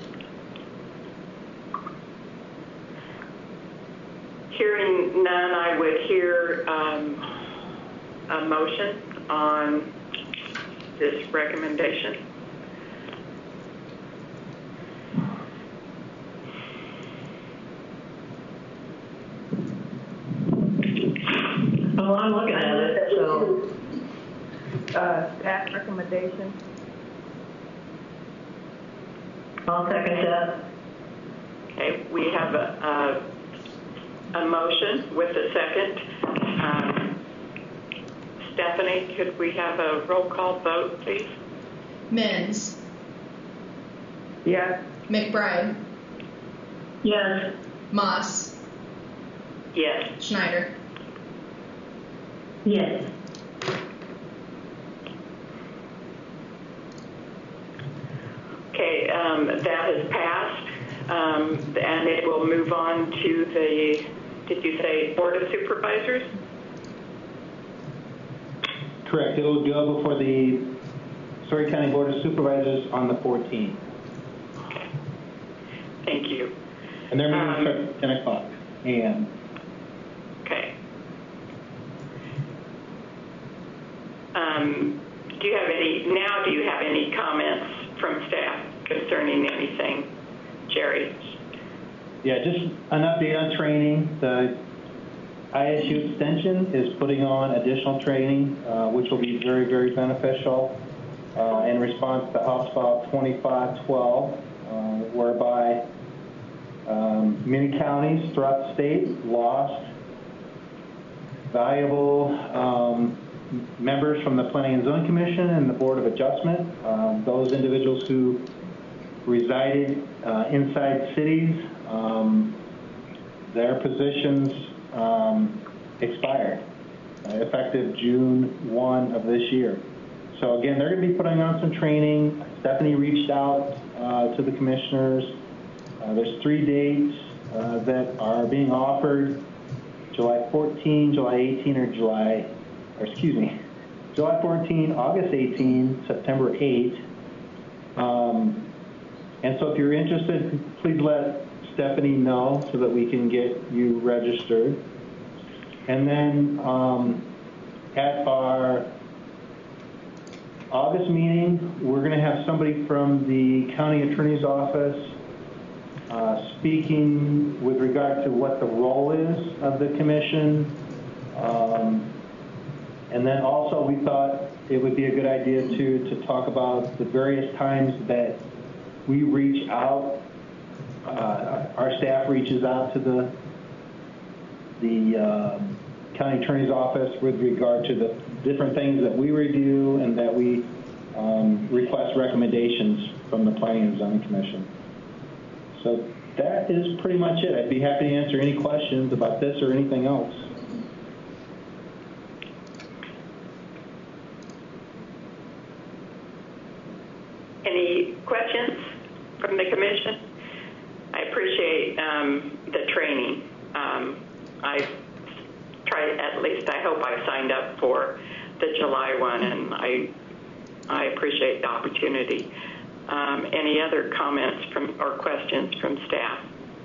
Hearing none, I would hear um, a motion on this recommendation. Well, I'm looking at it, so. Uh, staff recommendation. I'll second that. Okay, we have a, a, a motion with a second. Um, Stephanie, could we have a roll call vote, please? Menz. Yes. McBride. Yes. Moss. Yes. Schneider. Yes. Okay, um, that has passed, um, and it will move on to the, did you say Board of Supervisors? Correct. It will go before the Story County Board of Supervisors on the fourteenth. Okay. Thank you. And their meeting Um, starts at ten o'clock a m Okay. Um, do you have any, now do you have any comments from staff concerning anything? Jerry? Yeah, just an update on training. The I S U Extension is putting on additional training, uh, which will be very, very beneficial uh, in response to House File twenty-five twelve, uh, whereby um, many counties throughout the state lost valuable um, members from the Planning and Zoning Commission and the Board of Adjustment. Um, those individuals who resided uh, inside cities, um, their positions um, expired, uh, effective June first of this year. So again, they're going to be putting on some training. Stephanie reached out uh, to the commissioners. Uh, there's three dates uh, that are being offered: July fourteenth, July eighteenth, or July, or excuse me, July fourteenth, August eighteenth, September eighth. Um, and so if you're interested, please let Stephanie know so that we can get you registered. And then um, at our August meeting, we're going to have somebody from the county attorney's office uh, speaking with regard to what the role is of the commission. Um, and then also we thought it would be a good idea to, to talk about the various times that we reach out, uh, our staff reaches out to the, the um, county attorney's office with regard to the different things that we review and that we um, request recommendations from the Planning and Zoning Commission. So that is pretty much it. I'd be happy to answer any questions about this or anything else. Any questions from the commission? I appreciate um, the training. Um, I tried, at least I hope I signed up for the July one, and I I appreciate the opportunity. Um, any other comments from or questions from staff?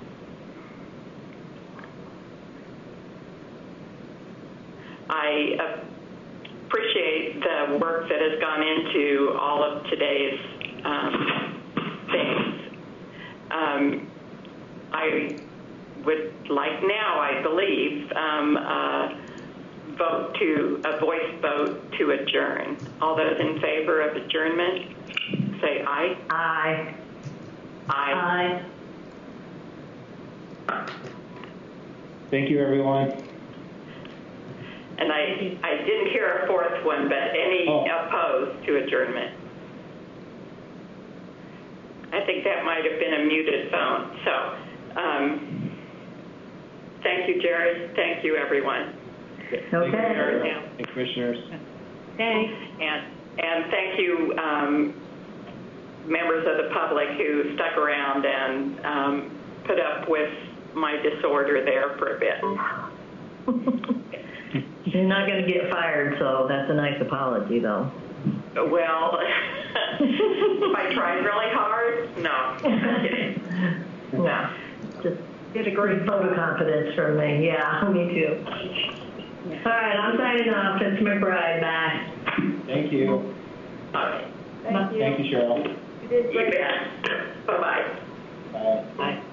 I appreciate the work that has gone into all of today's um, things. Um, I would like now, I believe, um, uh, vote to a voice vote to adjourn. All those in favor of adjournment, say aye. Aye. Aye. Aye. Thank you, everyone. And I, I didn't hear a fourth one, but any Oh. opposed to adjournment? I think that might have been a muted phone. So, um, thank you, Jerry. Thank you, everyone. Thank you, Okay. Mayor and Commissioners. Thanks. And, and thank you, um, members of the public who stuck around and um, put up with my disorder there for a bit. You're not going to get fired, so that's a nice apology, though. Well, if I tried really hard, no. Just kidding. No. Just get a great vote of confidence from me. Yeah, me too. All right, I'm signing off. It's McBride. Bye. Thank you. All right. Thank you. Thank you, Cheryl. You did You great. bet. Bye-bye. Bye. Bye.